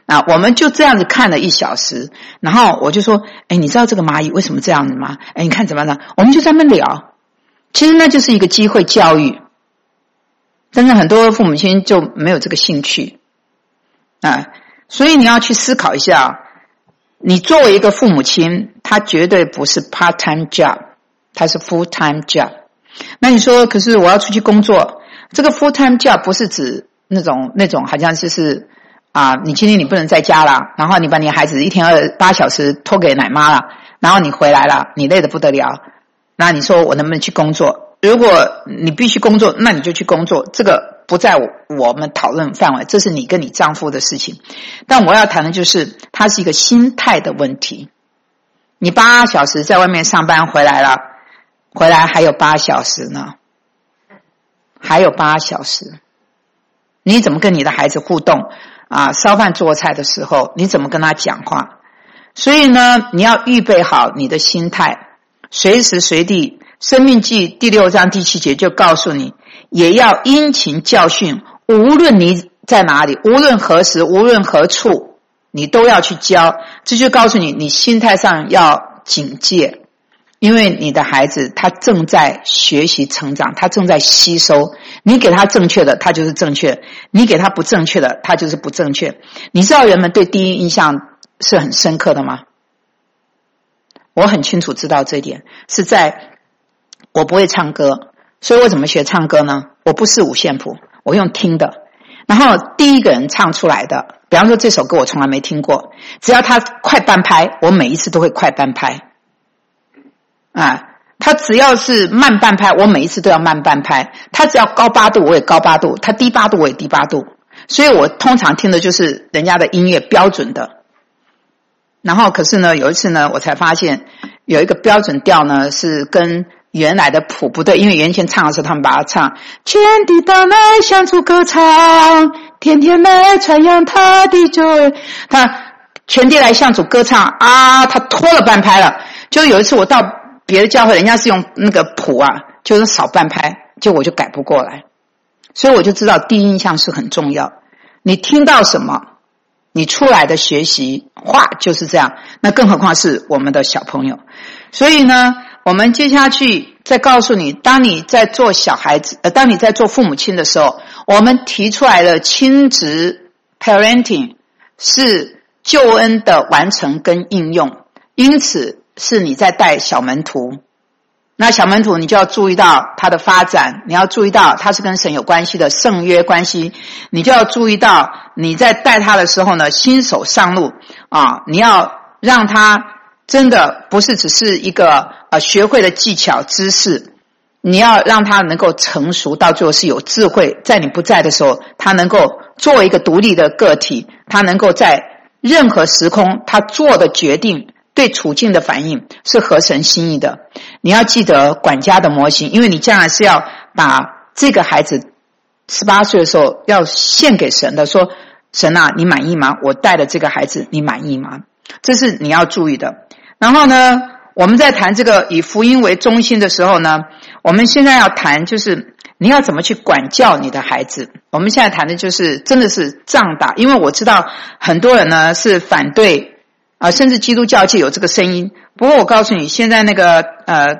啊，我们就这样子看了一小时，然后我就说，哎，你知道这个蚂蚁为什么这样子吗？哎，你看怎么样？我们就在那边聊，其实那就是一个机会教育，但是很多父母亲就没有这个兴趣啊，所以你要去思考一下，你作为一个父母亲，他绝对不是 part-time job， 他是 full-time job。那你说，可是我要出去工作，这个 full-time job 不是指那种那种好像就是啊，你今天你不能在家了，然后你把你孩子一天二八小时托给奶妈了，然后你回来了，你累得不得了，那你说我能不能去工作？如果你必须工作，那你就去工作，这个不在我们讨论范围，这是你跟你丈夫的事情。但我要谈的就是它是一个心态的问题。你八小时在外面上班回来了，回来还有八小时呢，还有八小时，你怎么跟你的孩子互动啊？烧饭做菜的时候你怎么跟他讲话？所以呢，你要预备好你的心态，随时随地。生命记第六章第七节就告诉你，也要殷勤教训，无论你在哪里，无论何时，无论何处，你都要去教。这就告诉你，你心态上要警戒，因为你的孩子他正在学习成长，他正在吸收，你给他正确的他就是正确，你给他不正确的他就是不正确。你知道人们对第一印象是很深刻的吗？我很清楚知道这一点，是在我不会唱歌，所以我怎么学唱歌呢？我不是五线谱，我用听的。然后第一个人唱出来的，比方说这首歌我从来没听过，只要他快半拍，我每一次都会快半拍。啊，他只要是慢半拍，我每一次都要慢半拍。他只要高八度，我也高八度；他低八度，我也低八度。所以我通常听的就是人家的音乐标准的。然后可是呢，有一次呢，我才发现有一个标准调呢是跟原来的谱不对，因为原先唱的时候他们把它唱全地到来相处歌唱，天天来传扬他的救恩，他全地来相处歌唱啊，他拖了半拍了。就有一次我到别的教会，人家是用那个谱啊，就是少半拍，就我就改不过来。所以我就知道第一印象是很重要，你听到什么你出来的学习话就是这样，那更何况是我们的小朋友。所以呢，我们接下去再告诉你，当你在做小孩子呃，当你在做父母亲的时候，我们提出来的亲职 parenting 是救恩的完成跟应用，因此是你在带小门徒。那小门徒你就要注意到他的发展，你要注意到他是跟神有关系的圣约关系，你就要注意到你在带他的时候呢，新手上路啊，你要让他真的不是只是一个呃学会的技巧知识，你要让他能够成熟，到最后是有智慧，在你不在的时候他能够作为一个独立的个体，他能够在任何时空他做的决定对处境的反应是合神心意的。你要记得管家的模型，因为你将来是要把这个孩子十八岁的时候要献给神的，说神啊，你满意吗？我带的这个孩子你满意吗？这是你要注意的。然后呢，我们在谈这个以福音为中心的时候呢，我们现在要谈就是你要怎么去管教你的孩子。我们现在谈的就是真的是仗打，因为我知道很多人呢是反对啊、呃，甚至基督教界有这个声音。不过我告诉你，现在那个呃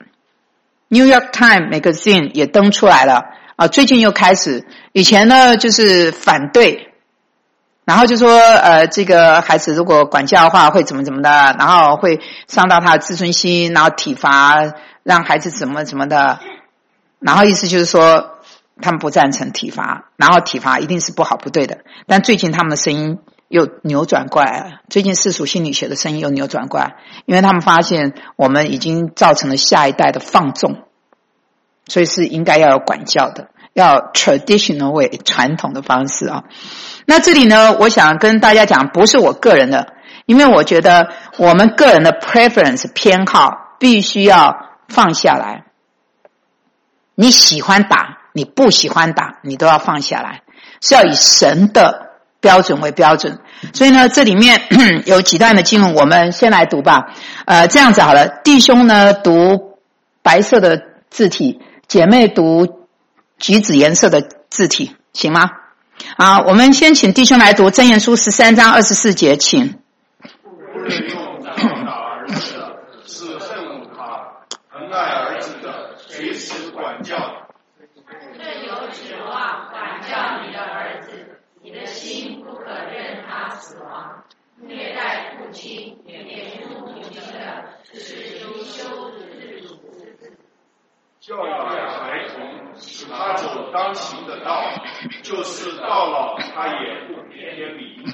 New York Times Magazine 也登出来了啊、呃，最近又开始，以前呢就是反对，然后就说呃这个孩子如果管教的话会怎么怎么的，然后会伤到他的自尊心，然后体罚让孩子怎么怎么的，然后意思就是说他们不赞成体罚，然后体罚一定是不好不对的。但最近他们的声音又扭转过来了，最近世俗心理学的声音又扭转过来，因为他们发现我们已经造成了下一代的放纵，所以是应该要有管教的，要 traditional way 传统的方式啊。那这里呢，我想跟大家讲，不是我个人的，因为我觉得我们个人的 preference 偏好必须要放下来。你喜欢打，你不喜欢打，你都要放下来，是要以神的标准为标准。所以呢，这里面有几段的经文，我们先来读吧。呃，这样子好了，弟兄呢读白色的字体，姐妹读橘子颜色的字体，行吗？ 好，我们先请弟兄来读箴言书十三章二十四节，请。 不论用杖打儿子的，是恨恶他；疼爱儿子的，随时管教。 任由指望管教你的儿子，你的心不可任他死亡。虐待父亲、贬辱母亲的，是羞羞之主。 教养孩童，使他走当行的道，就是到老他也不偏离。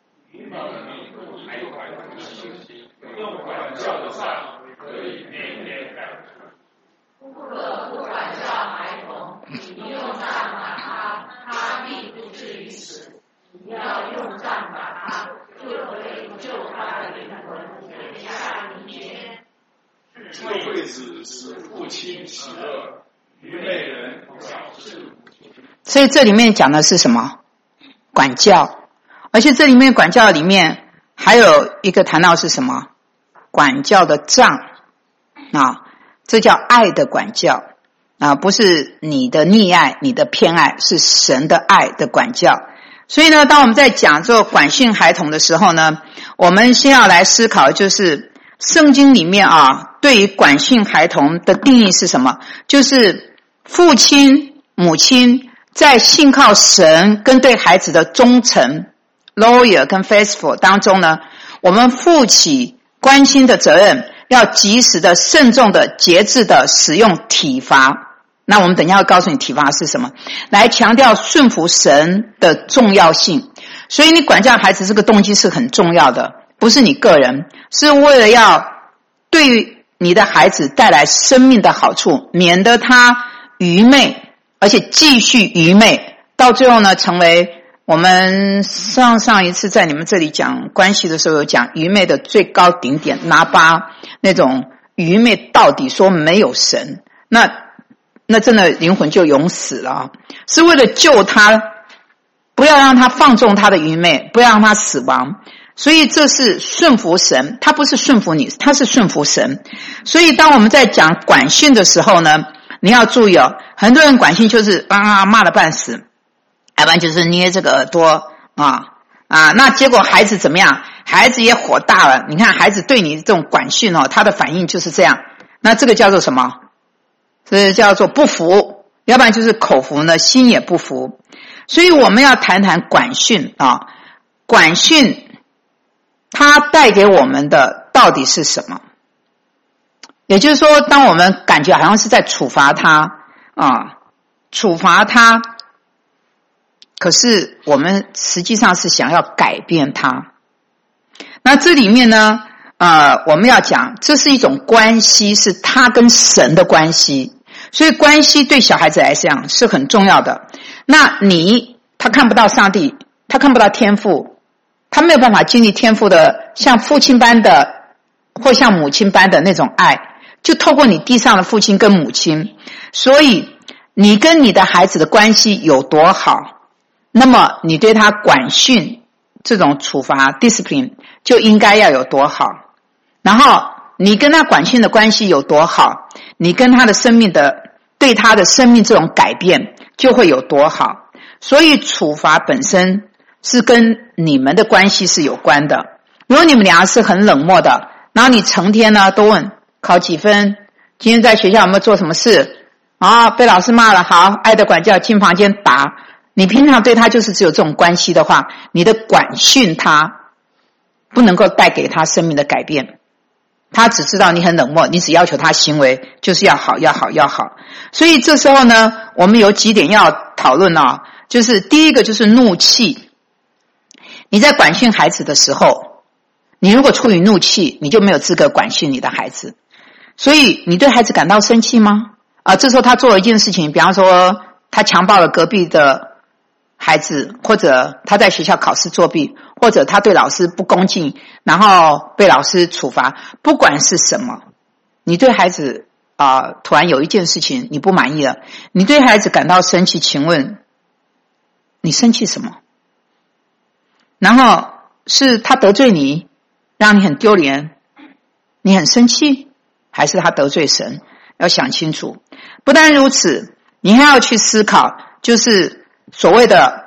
用管教的杖可以免免改。 不可不管教孩童，你用杖打他，他必不至于死；你要用杖打他，就会救他的灵魂免下阴间。 智慧子使父亲喜乐，愚昧人藐视母亲。 所以这里面讲的是什么？管教。而且这里面管教里面还有一个谈到是什么？管教的杖啊，这叫爱的管教啊，不是你的溺爱、你的偏爱，是神的爱的管教。所以呢，当我们在讲这个管训孩童的时候呢，我们先要来思考，就是圣经里面啊，对于管训孩童的定义是什么？就是父亲、母亲在信靠神跟对孩子的忠诚 loyal 跟 faithful 当中呢，我们负起关心的责任，要及时的、慎重的、节制的使用体罚。那我们等一下要告诉你体罚是什么，来强调顺服神的重要性。所以你管教孩子这个动机是很重要的，不是你个人，是为了要对你的孩子带来生命的好处，免得他愚昧，而且继续愚昧，到最后呢，成为我们上上一次在你们这里讲关系的时候有讲愚昧的最高顶点，拿巴那种愚昧到底说没有神，那那真的灵魂就永死了啊！是为了救他，不要让他放纵他的愚昧，不要让他死亡。所以这是顺服神，他不是顺服你，他是顺服神。所以当我们在讲管训的时候呢，你要注意哦，很多人管训就是啊骂了半死，要不然就是捏这个耳朵啊啊，那结果孩子怎么样？孩子也火大了。你看孩子对你这种管训哦，他的反应就是这样。那这个叫做什么？这叫做不服，要不然就是口服呢，心也不服。所以我们要谈谈管训啊，管训它带给我们的到底是什么？也就是说，当我们感觉好像是在处罚他啊，处罚他，可是我们实际上是想要改变他。那这里面呢，呃，我们要讲，这是一种关系，是他跟神的关系。所以关系对小孩子来讲是很重要的。那你他看不到上帝，他看不到天父，他没有办法经历天父的像父亲般的或像母亲般的那种爱，就透过你地上的父亲跟母亲。所以你跟你的孩子的关系有多好，那么你对他管训这种处罚 discipline 就应该要有多好。然后你跟他管训的关系有多好，你跟他的生命的对他的生命这种改变就会有多好。所以处罚本身是跟你们的关系是有关的。如果你们俩是很冷漠的，然后你成天呢都问考几分，今天在学校有没有做什么事啊？被老师骂了，好，爱的管教，进房间打。你平常对他就是只有这种关系的话，你的管训他不能够带给他生命的改变。他只知道你很冷漠，你只要求他行为就是要好要好要好。所以这时候呢，我们有几点要讨论啊，就是第一个就是怒气。你在管训孩子的时候，你如果出于怒气，你就没有资格管训你的孩子。所以你对孩子感到生气吗？啊，这时候他做了一件事情，比方说他强暴了隔壁的孩子，或者他在学校考试作弊，或者他对老师不恭敬，然后被老师处罚，不管是什么，你对孩子啊、呃，突然有一件事情你不满意了，你对孩子感到生气，请问你生气什么？然后是他得罪你，让你很丢脸，你很生气，还是他得罪神？要想清楚。不但如此，你还要去思考，就是所谓的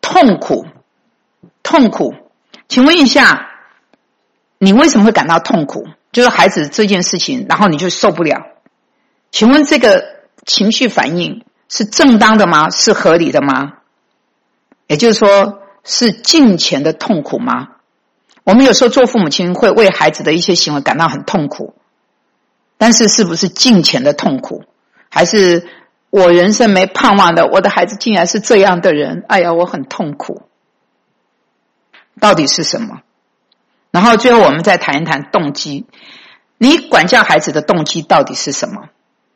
痛苦，痛苦。请问一下，你为什么会感到痛苦？就是孩子这件事情，然后你就受不了。请问这个情绪反应是正当的吗？是合理的吗？也就是说，是金钱的痛苦吗？我们有时候做父母亲会为孩子的一些行为感到很痛苦，但是是不是金钱的痛苦？还是我人生没盼望的，我的孩子竟然是这样的人，哎呀，我很痛苦。到底是什么？然后最后我们再谈一谈动机。你管教孩子的动机到底是什么？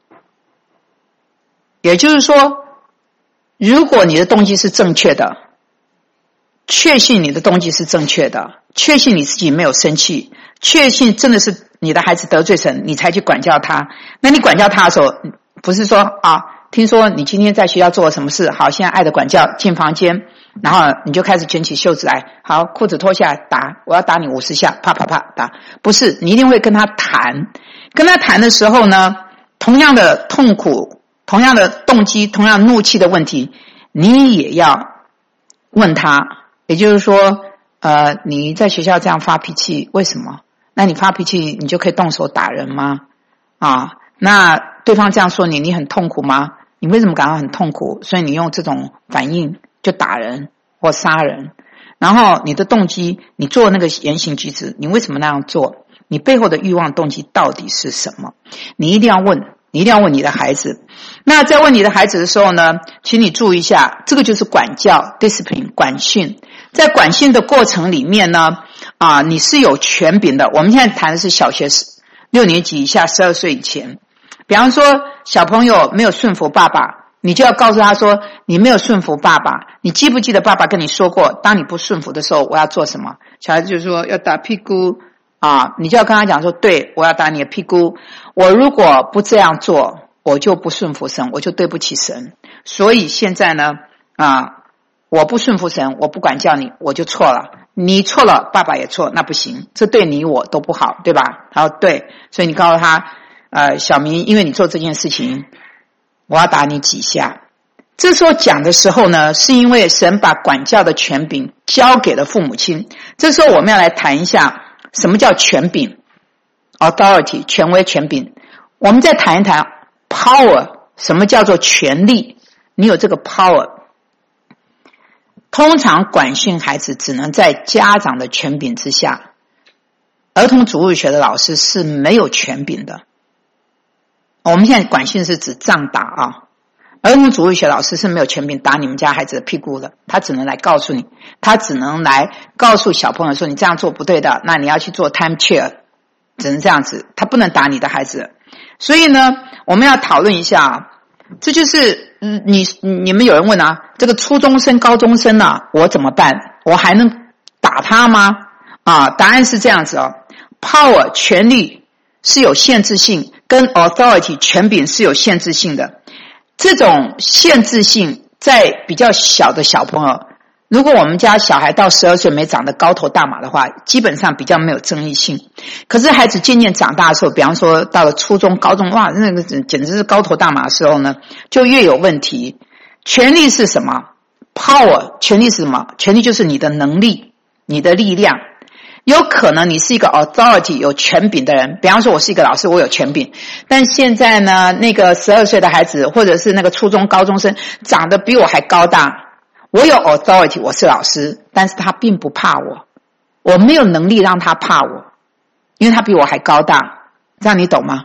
也就是说，如果你的动机是正确的，确信你的动机是正确的，确信你自己没有生气，确信真的是你的孩子得罪神，你才去管教他。那你管教他的时候，不是说啊，听说你今天在学校做了什么事，好，现在爱的管教，进房间，然后你就开始卷起袖子来，好，裤子脱下来打，我要打你五十下，啪啪啪打。不是，你一定会跟他谈，跟他谈的时候呢，同样的痛苦，同样的动机，同样怒气的问题，你也要问他。也就是说，呃，你在学校这样发脾气，为什么？那你发脾气，你就可以动手打人吗？啊，那对方这样说你，你很痛苦吗？你为什么感到很痛苦？所以你用这种反应就打人或杀人。然后你的动机，你做那个言行举止，你为什么那样做？你背后的欲望动机到底是什么？你一定要问，你一定要问你的孩子。那在问你的孩子的时候呢，请你注意一下，这个就是管教 discipline 管训。在管训的过程里面呢，啊，你是有权柄的。我们现在谈的是小学六年级以下，十二岁以前。比方说，小朋友没有顺服爸爸，你就要告诉他说，你没有顺服爸爸。你记不记得爸爸跟你说过，当你不顺服的时候，我要做什么？小孩子就说要打屁股啊，你就要跟他讲说，对，我要打你的屁股。我如果不这样做，我就不顺服神，我就对不起神。所以现在呢，啊。我不顺服神，我不管教你，我就错了。你错了，爸爸也错，那不行，这对你我都不好，对吧？好，对，所以你告诉他，呃，小明，因为你做这件事情，我要打你几下。这时候讲的时候呢，是因为神把管教的权柄交给了父母亲。这时候我们要来谈一下什么叫权柄 ，authority 权威权柄。我们再谈一谈 power， 什么叫做权力？你有这个 power。通常管训孩子只能在家长的权柄之下，儿童主日学的老师是没有权柄的。我们现在管训是指杖打啊，儿童主日学老师是没有权柄打你们家孩子的屁股的，他只能来告诉你，他只能来告诉小朋友说你这样做不对的，那你要去做 time chair， 只能这样子，他不能打你的孩子。所以呢，我们要讨论一下，这就是嗯，你你们有人问啊，这个初中生、高中生啊，我怎么办？我还能打他吗？啊，答案是这样子哦。Power 权力是有限制性，跟 authority 权柄是有限制性的。这种限制性在比较小的小朋友，如果我们家小孩到十二岁没长得高头大马的话，基本上比较没有争议性。可是孩子渐渐长大的时候，比方说到了初中、高中，哇，那个简直是高头大马的时候呢，就越有问题。权力是什么？ Power 权力是什么？权力就是你的能力，你的力量。有可能你是一个 authority 有权柄的人，比方说我是一个老师，我有权柄，但现在呢，那个十二岁的孩子或者是那个初中高中生长得比我还高大，我有 authority， 我是老师，但是他并不怕我，我没有能力让他怕我，因为他比我还高大。这样你懂吗？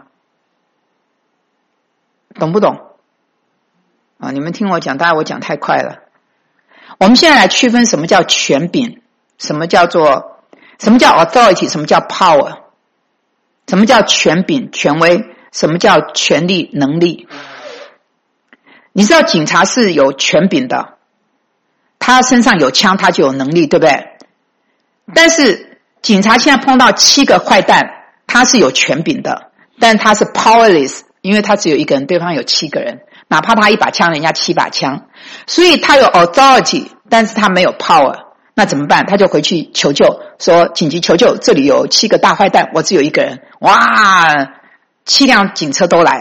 懂不懂？啊，你们听我讲，大概我讲太快了。我们现在来区分什么叫权柄，什么叫做什么叫 authority， 什么叫 power， 什么叫权柄权威，什么叫权力能力。你知道警察是有权柄的，他身上有枪，他就有能力，对不对？但是警察现在碰到七个坏蛋，他是有权柄的，但他是 powerless， 因为他只有一个人，对方有七个人，哪怕他一把枪，人家七把枪，所以他有 authority， 但是他没有 power。那怎么办？他就回去求救，说紧急求救，这里有七个大坏蛋，我只有一个人。哇，七辆警车都来了，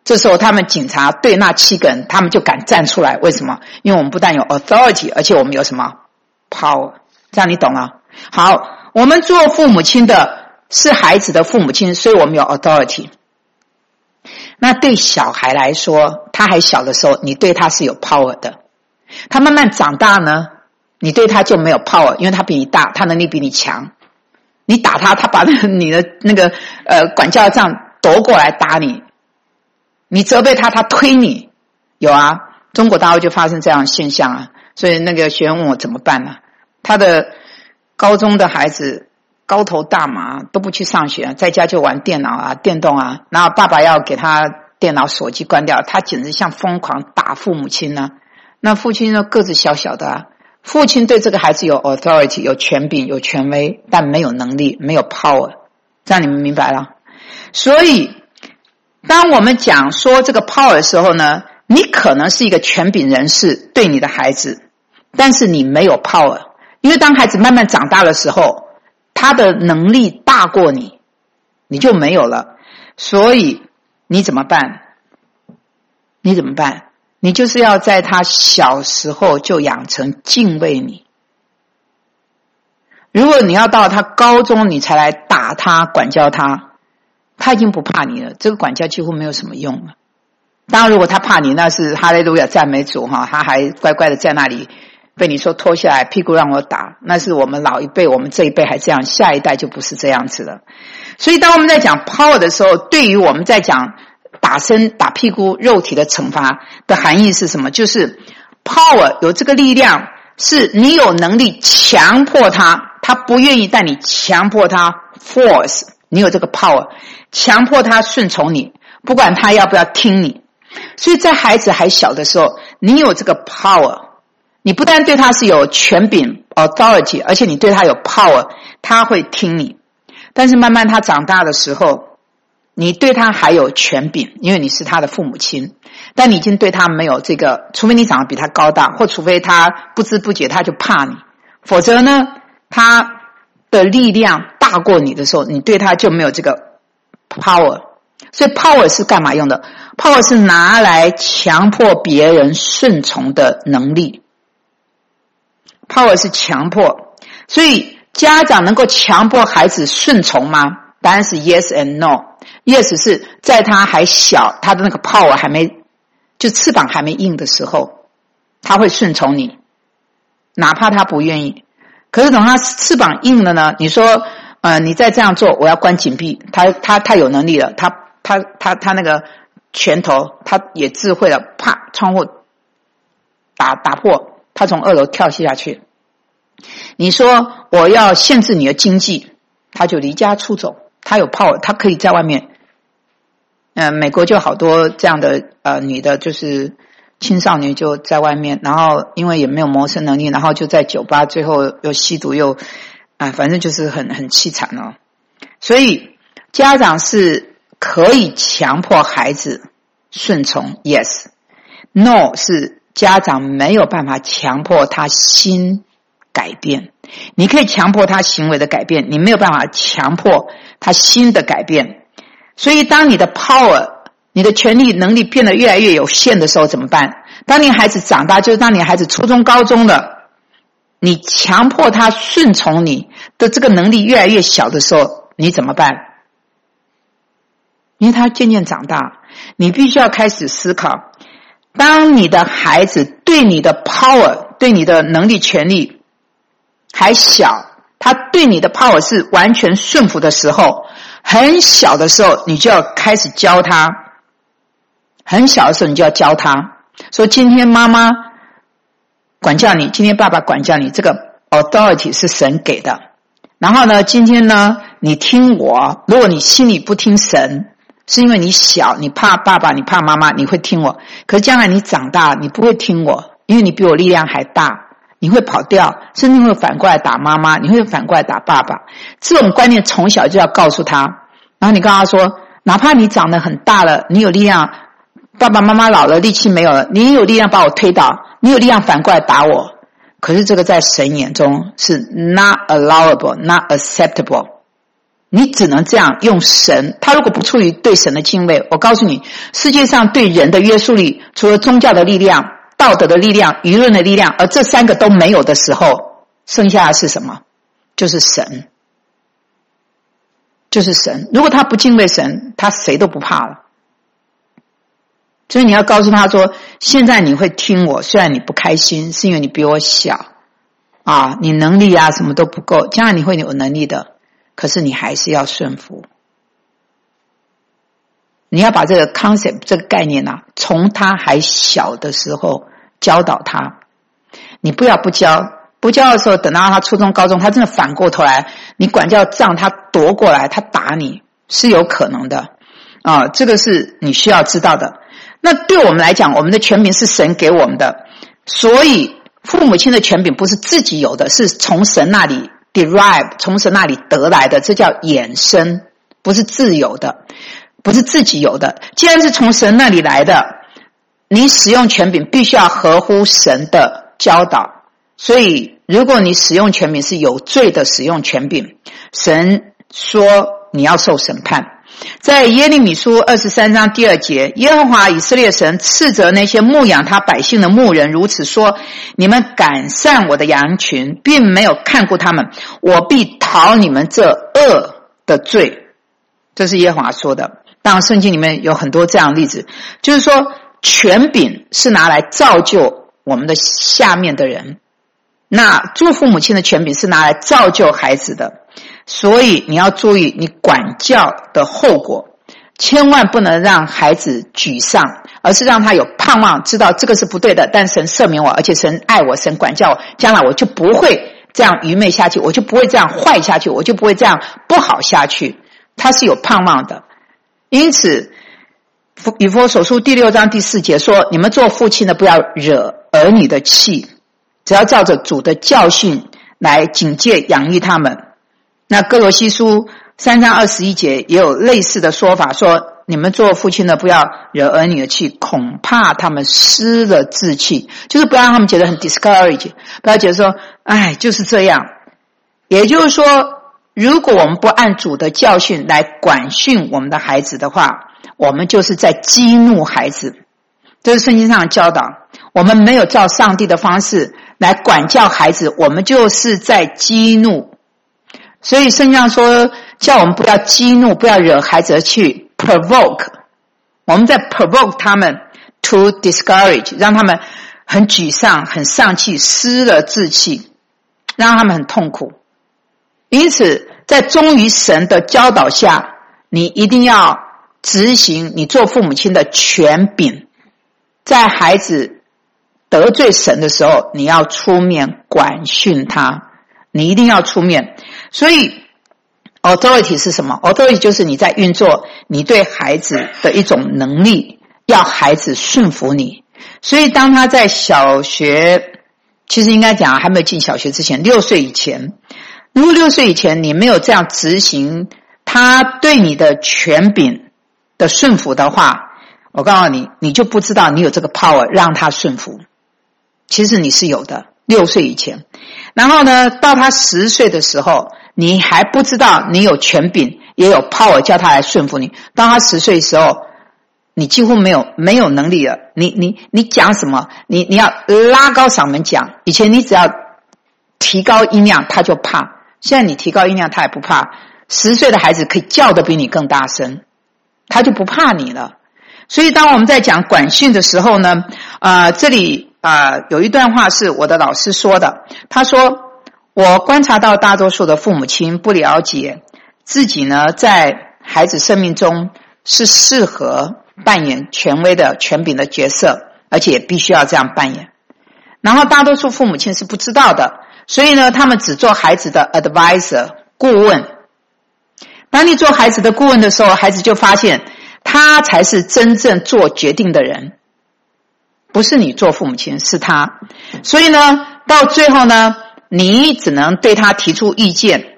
这时候他们警察对那七个人，他们就敢站出来，为什么？因为我们不但有 authority， 而且我们有什么 power， 这样你懂了？好，我们做父母亲的是孩子的父母亲，所以我们有 authority。那对小孩来说，他还小的时候，你对他是有 power 的。他慢慢长大呢，你对他就没有 power， 因为他比你大，他能力比你强。你打他，他把你的那个呃管教杖夺过来打你。你责备他，他推你。有啊，中国大陆就发生这样的现象啊。所以那个学员问我怎么办呢、啊？他的高中的孩子高头大马，都不去上学，在家就玩电脑啊、电动啊，然后爸爸要给他电脑、手机关掉，他简直像疯狂打父母亲呢、啊。那父亲呢，个子小小的啊，父亲对这个孩子有 authority， 有权柄、有权威，但没有能力，没有 power。这样你们明白了？所以当我们讲说这个 power 的时候呢，你可能是一个权柄人士对你的孩子，但是你没有 power， 因为当孩子慢慢长大的时候，他的能力大过你，你就没有了。所以你怎么办？你怎么办？你就是要在他小时候就养成敬畏你。如果你要到他高中你才来打他、管教他，他已经不怕你了，这个管教几乎没有什么用了。当然如果他怕你，那是哈利路亚赞美主哈，他还乖乖的在那里被你说脱下来屁股让我打，那是我们老一辈，我们这一辈还这样，下一代就不是这样子了。所以当我们在讲 power 的时候，对于我们在讲打身打屁股肉体的惩罚的含义是什么？就是 power 有这个力量，是你有能力强迫他，他不愿意，但你强迫他 force， 你有这个 power， 强迫他顺从你，不管他要不要听你。所以在孩子还小的时候，你有这个 power， 你不但对他是有权柄 authority， 而且你对他有 power， 他会听你。但是慢慢他长大的时候，你对他还有权柄，因为你是他的父母亲，但你已经对他没有这个，除非你长得比他高大，或除非他不知不觉他就怕你，否则呢，他的力量大过你的时候，你对他就没有这个 power。所以 power 是干嘛用的？ power 是拿来强迫别人顺从的能力。power 是强迫，所以家长能够强迫孩子顺从吗？答案是 yes and no。yes 是在他还小，他的那个 power 还没，就翅膀还没硬的时候，他会顺从你，哪怕他不愿意。可是等他翅膀硬了呢，你说呃，你再这样做，我要关紧闭，他他他有能力了，他他他他那个拳头，他也智慧了，啪，窗户打打破，他从二楼跳下去。你说我要限制你的经济，他就离家出走，他有 power， 他可以在外面。呃，美国就好多这样的呃女的，就是青少年就在外面，然后因为也没有谋生能力，然后就在酒吧，最后又吸毒又啊，反正就是很很凄惨哦。所以家长是可以强迫孩子顺从 yes， no 是家长没有办法强迫他心改变。你可以强迫他行为的改变，你没有办法强迫他心的改变。所以当你的 power， 你的权力能力变得越来越有限的时候怎么办？当你孩子长大，就是当你孩子初中高中了，你强迫他顺从你的这个能力越来越小的时候，你怎么办？因为他渐渐长大，你必须要开始思考，当你的孩子对你的 power， 对你的能力权力还小，他对你的 power 是完全顺服的时候，很小的时候你就要开始教他，很小的时候你就要教他说，今天妈妈管教你，今天爸爸管教你，这个 authority 是神给的。然后呢，今天呢，你听我，如果你心里不听神，是因为你小，你怕爸爸，你怕妈妈，你会听我。可是将来你长大，你不会听我，因为你比我力量还大，你会跑掉，甚至会反过来打妈妈，你会反过来打爸爸。这种观念从小就要告诉他。然后你跟他说，哪怕你长得很大了，你有力量，爸爸妈妈老了，力气没有了，你有力量把我推倒，你有力量反过来打我。可是这个在神眼中是 not allowable, not acceptable。 你只能这样用神，他如果不出于对神的敬畏，我告诉你，世界上对人的约束力，除了宗教的力量、道德的力量、舆论的力量，而这三个都没有的时候，剩下的是什么？就是神，就是神。如果他不敬畏神，他谁都不怕了。所以你要告诉他说，现在你会听我，虽然你不开心，是因为你比我小啊，你能力啊什么都不够，将来你会有能力的，可是你还是要顺服。你要把这个 concept 这个概念啊，从他还小的时候教导他。你不要不教，不教的时候，等到他初中高中，他真的反过头来，你管教仗他夺过来，他打你是有可能的啊，这个是你需要知道的。那对我们来讲，我们的权柄是神给我们的，所以父母亲的权柄不是自己有的，是从神那里 derive， 从神那里得来的，这叫衍生，不是自有的，不是自己有的。既然是从神那里来的，你使用权柄必须要合乎神的教导。所以如果你使用权柄是有罪的使用权柄，神说你要受审判。在耶利米书二十三章第二节，耶和华以色列神斥责那些牧养他百姓的牧人，如此说：你们赶散我的羊群，并没有看顾他们，我必讨你们这恶的罪。这是耶和华说的。当然圣经里面有很多这样的例子，就是说权柄是拿来造就我们的下面的人，那做父母亲的权柄是拿来造就孩子的。所以你要注意你管教的后果，千万不能让孩子沮丧，而是让他有盼望，知道这个是不对的，但神赦免我，而且神爱我，神管教我，将来我就不会这样愚昧下去，我就不会这样坏下去，我就不会这样不好下去，他是有盼望的。因此以弗所书第六章第四节说，你们做父亲的不要惹儿女的气，只要照着主的教训来警戒养育他们。那哥罗西书三章二十一节也有类似的说法，说你们做父亲的不要惹儿女的气，恐怕他们失了志气，就是不要让他们觉得很 discourage， 不要觉得说哎就是这样。也就是说，如果我们不按主的教训来管训我们的孩子的话，我们就是在激怒孩子。这是圣经上的教导，我们没有照上帝的方式来管教孩子，我们就是在激怒。所以圣经上说叫我们不要激怒，不要惹孩子去 provoke， 我们在 provoke 他们 to discourage， 让他们很沮丧很丧气，失了志气，让他们很痛苦。因此在忠于神的教导下，你一定要执行你做父母亲的权柄，在孩子得罪神的时候，你要出面管训他，你一定要出面。所以 authority 是什么？ authority 就是你在运作你对孩子的一种能力，要孩子顺服你。所以当他在小学，其实应该讲还没有进小学之前，六岁以前，如果六岁以前你没有这样执行他对你的权柄的顺服的话，我告诉你，你就不知道你有这个 power 让他顺服。其实你是有的，六岁以前。然后呢，到他十岁的时候，你还不知道你有权柄也有 power 叫他来顺服你。当他十岁的时候，你几乎没有没有能力了，你你你讲什么，你你要拉高嗓门讲。以前你只要提高音量他就怕，现在你提高音量他也不怕。十岁的孩子可以叫得比你更大声，他就不怕你了。所以当我们在讲管训的时候呢，呃，这里啊、呃、有一段话是我的老师说的，他说我观察到大多数的父母亲不了解自己呢在孩子生命中是适合扮演权威的权柄的角色，而且必须要这样扮演。然后大多数父母亲是不知道的，所以呢他们只做孩子的 advisor 顾问。当你做孩子的顾问的时候，孩子就发现他才是真正做决定的人，不是你做父母亲，是他。所以呢到最后呢，你只能对他提出意见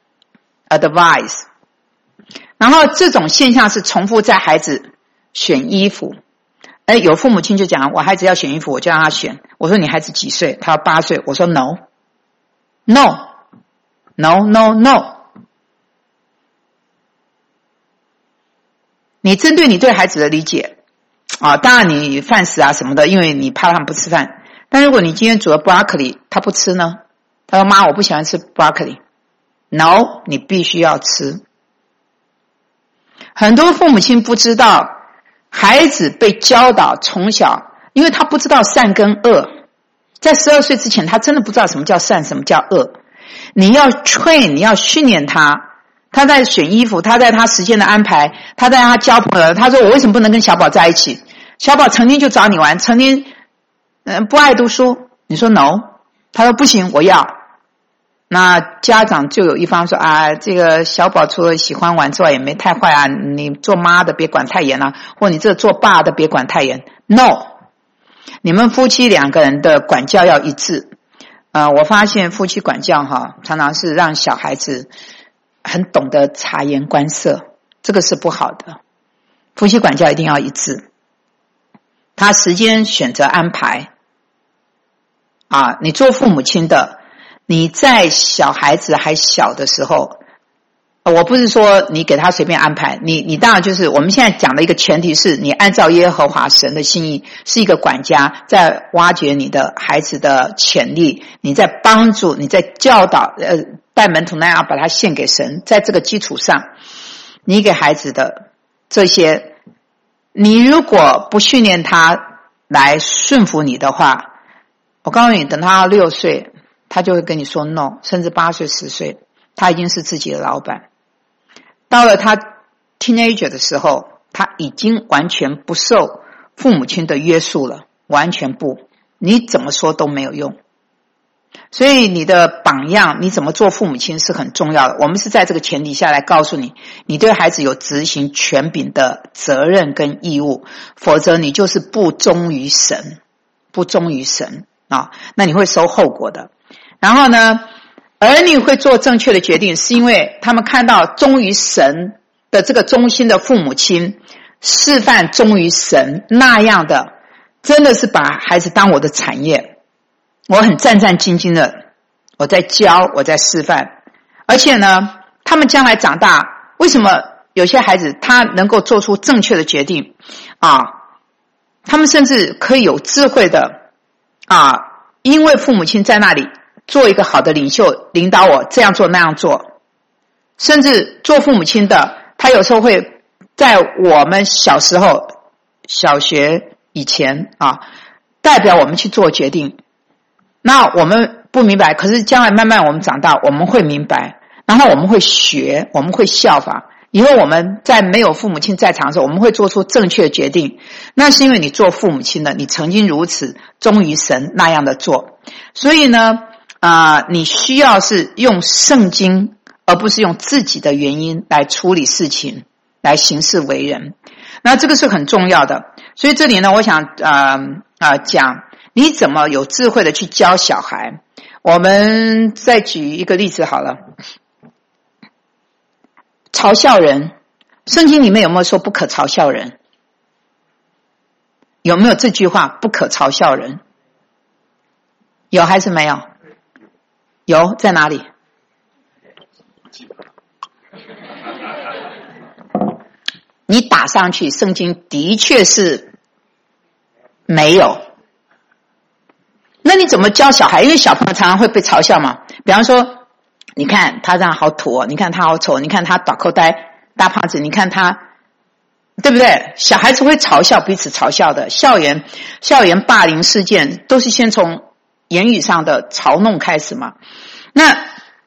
advise。 然后这种现象是重复在孩子选衣服。哎，有父母亲就讲我孩子要选衣服，我就让他选。我说你孩子几岁？他要八岁。我说 no， no， no， no， no。 你针对你对孩子的理解啊，当然你饭食啊什么的，因为你怕他们不吃饭。但如果你今天煮了 broccoli， 他不吃呢？他说妈，我不喜欢吃 broccoli。No， 你必须要吃。很多父母亲不知道，孩子被教导从小，因为他不知道善跟恶，在十二岁之前，他真的不知道什么叫善，什么叫恶。你要 train， 你要训练他。他在选衣服，他在他时间的安排，他在他交朋友。他说我为什么不能跟小宝在一起？小宝曾经就找你玩，曾经嗯、呃、不爱读书。你说 no， 他说不行，我要。那家长就有一方说啊，这个小宝除了喜欢玩之外也没太坏啊，你做妈的别管太严啊，或你这做爸的别管太严。No， 你们夫妻两个人的管教要一致。呃，我发现夫妻管教哈，常常是让小孩子很懂得察言观色，这个是不好的。夫妻管教一定要一致。他时间选择安排啊，你做父母亲的，你在小孩子还小的时候，我不是说你给他随便安排，你你当然就是我们现在讲的一个前提是你按照耶和华神的心意，是一个管家在挖掘你的孩子的潜力，你在帮助，你在教导，呃，带门徒那样把他献给神，在这个基础上，你给孩子的这些，你如果不训练他来顺服你的话，我告诉你，等他六岁，他就会跟你说 no， 甚至八岁、十岁，他已经是自己的老板。到了他 teenager 的时候，他已经完全不受父母亲的约束了，完全不，你怎么说都没有用。所以你的榜样，你怎么做父母亲是很重要的。我们是在这个前提下来告诉你，你对孩子有执行权柄的责任跟义务，否则你就是不忠于神，不忠于神啊，那你会受后果的。然后呢，儿女会做正确的决定，是因为他们看到忠于神的这个忠心的父母亲示范忠于神那样的，真的是把孩子当我的产业。我很战战兢兢的，我在教，我在示范。而且呢，他们将来长大，为什么有些孩子他能够做出正确的决定啊？他们甚至可以有智慧的啊，因为父母亲在那里做一个好的领袖，领导我这样做那样做。甚至做父母亲的，他有时候会在我们小时候小学以前啊，代表我们去做决定。那我们不明白，可是将来慢慢我们长大，我们会明白，然后我们会学，我们会效法。以后我们在没有父母亲在场的时候，我们会做出正确的决定。那是因为你做父母亲的，你曾经如此忠于神那样的做。所以呢，啊、呃，你需要是用圣经，而不是用自己的原因来处理事情，来行事为人。那这个是很重要的。所以这里呢，我想啊啊、呃呃、讲。你怎么有智慧的去教小孩？我们再举一个例子好了。嘲笑人，圣经里面有没有说不可嘲笑人？有没有这句话不可嘲笑人？有还是没有？有，在哪里？你打上去，圣经的确是没有。那你怎么教小孩？因为小朋友常常会被嘲笑嘛。比方说，你看他这样好土哦，你看他好丑，你看他短口袋大胖子，你看他，对不对？小孩子会嘲笑，彼此嘲笑的。校园校园霸凌事件都是先从言语上的嘲弄开始嘛。那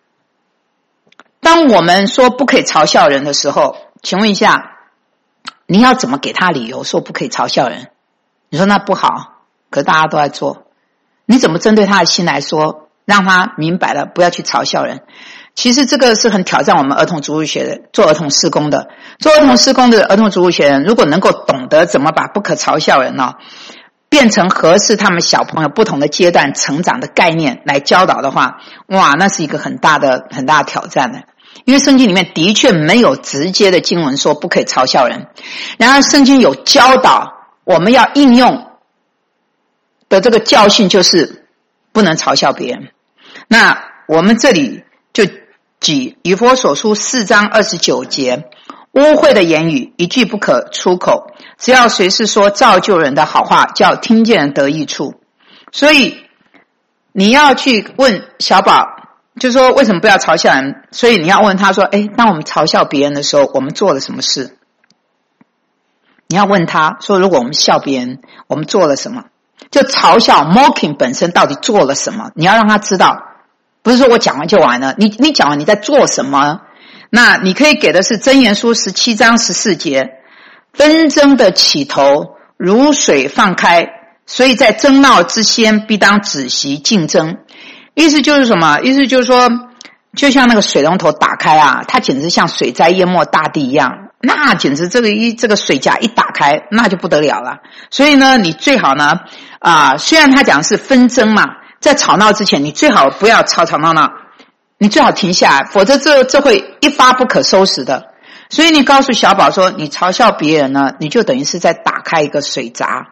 当我们说不可以嘲笑人的时候，请问一下，你要怎么给他理由说不可以嘲笑人？你说那不好，可是大家都在做。你怎么针对他的心来说，让他明白了不要去嘲笑人？其实这个是很挑战我们儿童主日学的，做儿童事工的。做儿童事工的儿童主日学人，如果能够懂得怎么把不可嘲笑人呢，变成合适他们小朋友不同的阶段成长的概念来教导的话，哇，那是一个很大的很大的挑战的。因为圣经里面的确没有直接的经文说不可以嘲笑人，然而圣经有教导我们要应用的这个教训，就是不能嘲笑别人。那我们这里就举以弗所书四章二十九节， 污秽的言语一句不可出口，只要随时说造就人的好话，叫听见人得益处。所以你要去问小宝，就说为什么不要嘲笑人？所以你要问他说，诶，当我们嘲笑别人的时候，我们做了什么事？你要问他说，如果我们笑别人，我们做了什么？就嘲笑 mocking 本身到底做了什么？你要让他知道，不是说我讲完就完了，你你讲完你在做什么？那你可以给的是箴言书十七章十四节，纷争的起头如水放开，所以在争闹之先必当止息竞争。意思就是什么？意思就是说，就像那个水龙头打开啊，它简直像水灾淹没大地一样，那简直这个一这个水闸一打开，那就不得了了。所以呢，你最好呢啊、呃，虽然他讲的是纷争嘛，在吵闹之前，你最好不要吵吵闹闹，你最好停下来，否则这这会一发不可收拾的。所以你告诉小宝说，你嘲笑别人呢，你就等于是在打开一个水闸，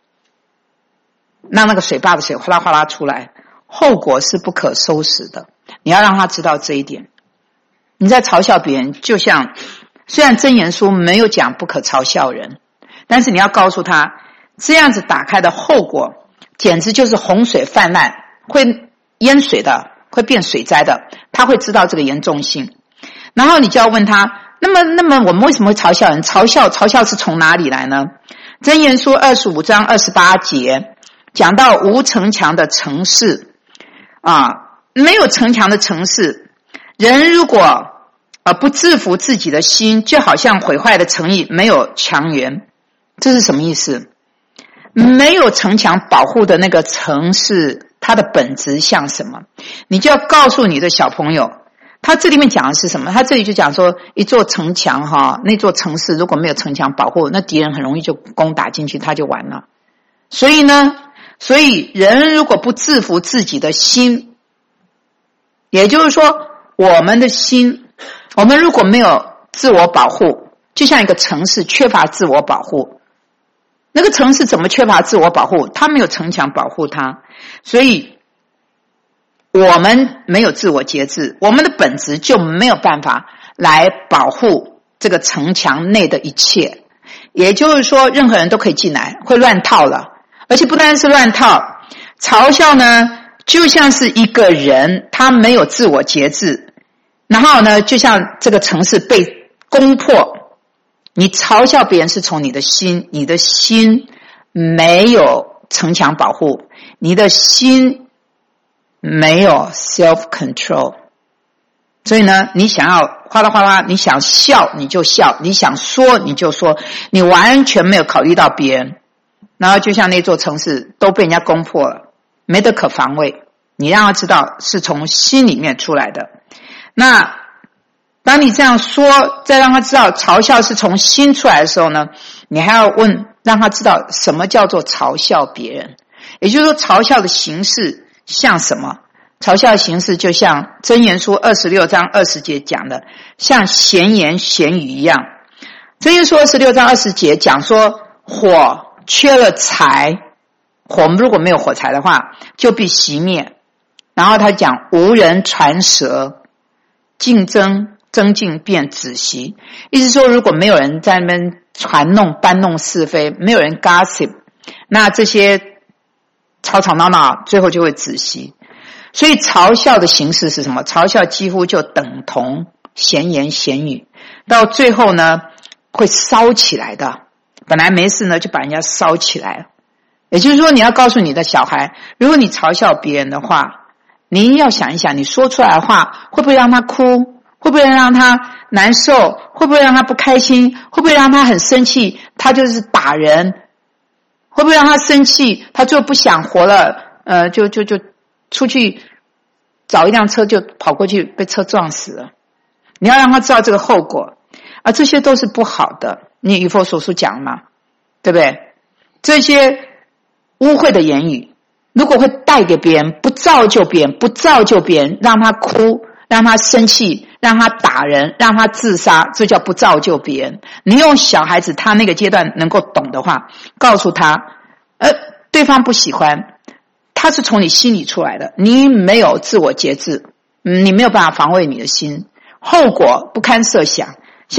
让那个水坝的水哗啦哗啦出来，后果是不可收拾的。你要让他知道这一点。你在嘲笑别人，就像虽然箴言书没有讲不可嘲笑人，但是你要告诉他，这样子打开的后果简直就是洪水泛滥，会淹水的，会变水灾的，他会知道这个严重性。然后你就要问他，那么那么我们为什么会嘲笑人？嘲笑嘲笑是从哪里来呢？箴言书二十五章二十八节讲到无城墙的城市啊，没有城墙的城市，人如果呃不制服自己的心，就好像毁坏的城邑没有墙垣。这是什么意思？没有城墙保护的那个城市，它的本质像什么？你就要告诉你的小朋友，他这里面讲的是什么？他这里就讲说，一座城墙哈，那座城市如果没有城墙保护，那敌人很容易就攻打进去，他就完了。所以呢，所以人如果不制服自己的心，也就是说，我们的心，我们如果没有自我保护，就像一个城市缺乏自我保护。那个城市怎么缺乏自我保护？它没有城墙保护它，所以我们没有自我节制，我们的本质就没有办法来保护这个城墙内的一切。也就是说，任何人都可以进来，会乱套了。而且不单是乱套，嘲笑呢，就像是一个人他没有自我节制，然后呢，就像这个城市被攻破。你嘲笑别人是从你的心，你的心没有城墙保护，你的心没有 self control。 所以呢，你想要哗啦哗啦，你想笑你就笑，你想说你就说，你完全没有考虑到别人。然后就像那座城市都被人家攻破了，没得可防卫，你让他知道是从心里面出来的。那当你这样说，再让他知道嘲笑是从心出来的时候呢，你还要问，让他知道什么叫做嘲笑别人。也就是说，嘲笑的形式像什么？嘲笑的形式就像箴言书二十六章二十节讲的，像闲言闲语一样。箴言书二十六章二十节讲说，火缺了柴，火如果没有火柴的话，就必熄灭。然后他讲无人传舌，竞争增进便止息。意思说，如果没有人在那边传弄搬弄是非，没有人 gossip， 那这些吵吵闹闹最后就会止息。所以嘲笑的形式是什么？嘲笑几乎就等同闲言闲语，到最后呢会烧起来的。本来没事呢，就把人家烧起来了。也就是说，你要告诉你的小孩，如果你嘲笑别人的话，你要想一想，你说出来的话会不会让他哭，会不会让他难受，会不会让他不开心，会不会让他很生气，他就是打人，会不会让他生气，他就不想活了，呃，就就就出去找一辆车就跑过去被车撞死了。你要让他知道这个后果，而这些都是不好的。你以弗所书讲嘛，对不对？这些污秽的言语如果会带给别人，不造就别人，不造就别人，让他哭，让他生气，让他打人，让他自杀，这叫不造就别人。你用小孩子他那个阶段能够懂的话，告诉他呃，对方不喜欢，他是从你心里出来的，你没有自我节制，你没有办法防卫你的心，后果不堪设想。像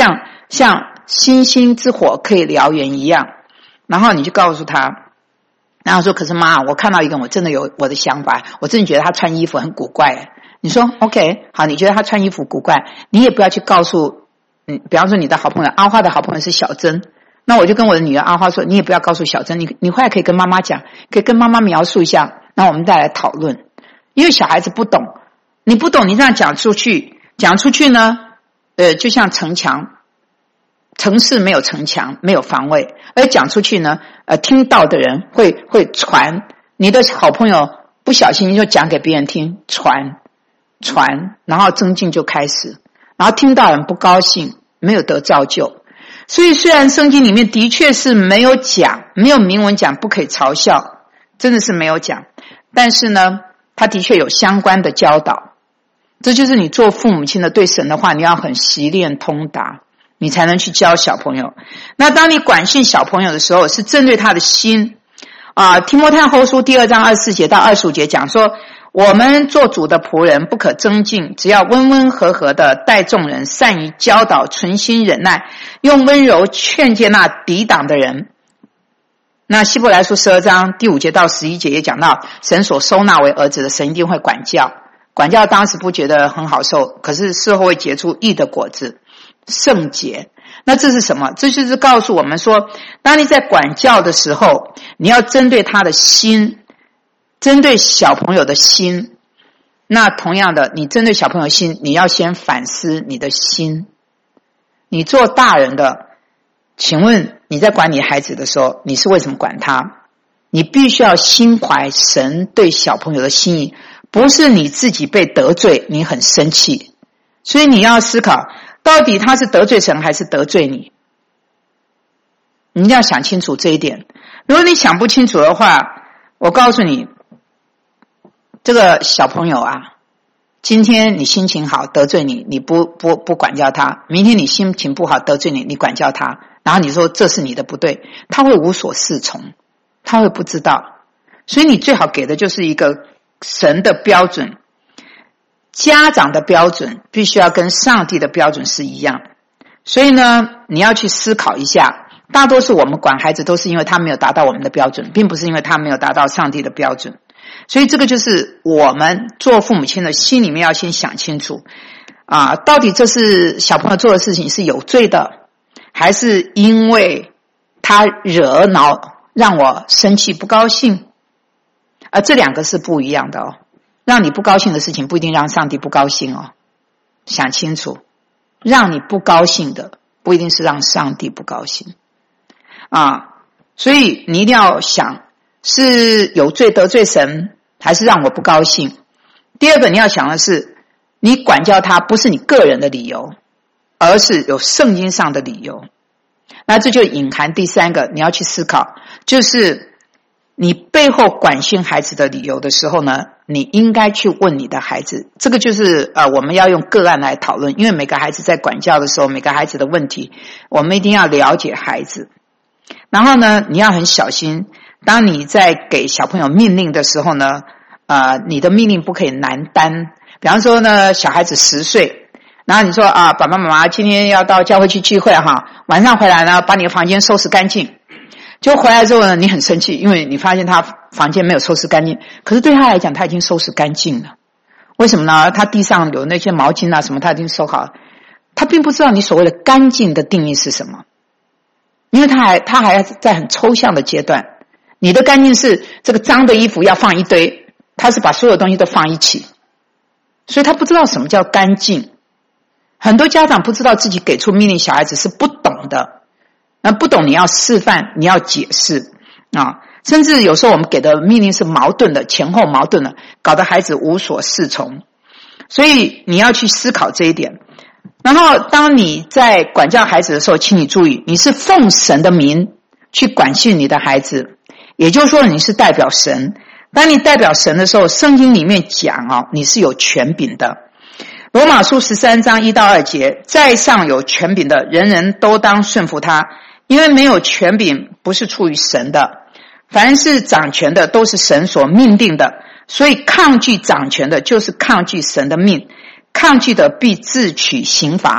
像星星之火可以燎原一样，然后你就告诉他，然后说可是妈，我看到一个我真的有我的想法，我真的觉得他穿衣服很古怪。你说 OK 好，你觉得他穿衣服古怪，你也不要去告诉嗯，比方说你的好朋友阿花的好朋友是小珍，那我就跟我的女儿阿花说，你也不要告诉小珍，你你回来可以跟妈妈讲，可以跟妈妈描述一下，那我们再来讨论。因为小孩子不懂，你不懂你这样讲出去，讲出去呢呃，就像城墙，城市没有城墙，没有防卫，而讲出去呢呃，听到的人会会传，你的好朋友不小心就讲给别人听，传传，然后增进就开始，然后听到人不高兴，没有得造就。所以虽然圣经里面的确是没有讲，没有明文讲不可以嘲笑，真的是没有讲，但是呢他的确有相关的教导。这就是你做父母亲的对神的话，你要很习练通达，你才能去教小朋友。那当你管训小朋友的时候，是针对他的心啊。提摩太后书第二章二十四节到二十五节讲说，我们做主的仆人不可争竞，只要温温和和的待众人，善于教导，存心忍耐，用温柔劝诫那抵挡的人。那希伯来书十二章第五节到十一节也讲到，神所收纳为儿子的，神一定会管教。管教当时不觉得很好受，可是事后会结出义的果子，圣洁。那这是什么？这就是告诉我们说，当你在管教的时候，你要针对他的心，针对小朋友的心。那同样的，你针对小朋友的心，你要先反思你的心。你做大人的，请问你在管你孩子的时候，你是为什么管他？你必须要心怀神对小朋友的心意，不是你自己被得罪你很生气。所以你要思考，到底他是得罪神还是得罪你，你一定要想清楚这一点。如果你想不清楚的话，我告诉你，这个小朋友啊，今天你心情好得罪你，你不不不管教他，明天你心情不好得罪你，你管教他，然后你说这是你的不对，他会无所适从，他会不知道。所以你最好给的就是一个神的标准，家长的标准必须要跟上帝的标准是一样。所以呢，你要去思考一下，大多数我们管孩子都是因为他没有达到我们的标准，并不是因为他没有达到上帝的标准。所以这个就是我们做父母亲的心里面要先想清楚啊，到底这是小朋友做的事情是有罪的，还是因为他惹恼让我生气不高兴。而这两个是不一样的哦，让你不高兴的事情不一定让上帝不高兴哦，想清楚，让你不高兴的不一定是让上帝不高兴啊。所以你一定要想，是有罪得罪神，还是让我不高兴。第二个你要想的是，你管教他不是你个人的理由，而是有圣经上的理由。那这就隐含第三个你要去思考，就是你背后管训孩子的理由的时候呢，你应该去问你的孩子。这个就是呃，我们要用个案来讨论，因为每个孩子在管教的时候，每个孩子的问题，我们一定要了解孩子。然后呢，你要很小心，当你在给小朋友命令的时候呢，呃，你的命令不可以难担。比方说呢，小孩子十岁，然后你说啊，爸爸妈妈今天要到教会去聚会哈，晚上回来呢，把你的房间收拾干净。就回来之后呢，你很生气，因为你发现他房间没有收拾干净，可是对他来讲他已经收拾干净了。为什么呢？他地上有那些毛巾啊什么他已经收好了，他并不知道你所谓的干净的定义是什么，因为他还他还在很抽象的阶段。你的干净是这个脏的衣服要放一堆，他是把所有东西都放一起，所以他不知道什么叫干净。很多家长不知道自己给出命令，小孩子是不懂的。那不懂你要示范，你要解释啊，甚至有时候我们给的命令是矛盾的，前后矛盾的，搞得孩子无所适从。所以你要去思考这一点。然后当你在管教孩子的时候，请你注意，你是奉神的名去管训你的孩子，也就是说你是代表神。当你代表神的时候，圣经里面讲哦，你是有权柄的。罗马书十三章一到二节，在上有权柄的，人人都当顺服他，因为没有权柄不是出于神的，凡是掌权的都是神所命定的，所以抗拒掌权的就是抗拒神的命，抗拒的必自取刑罚。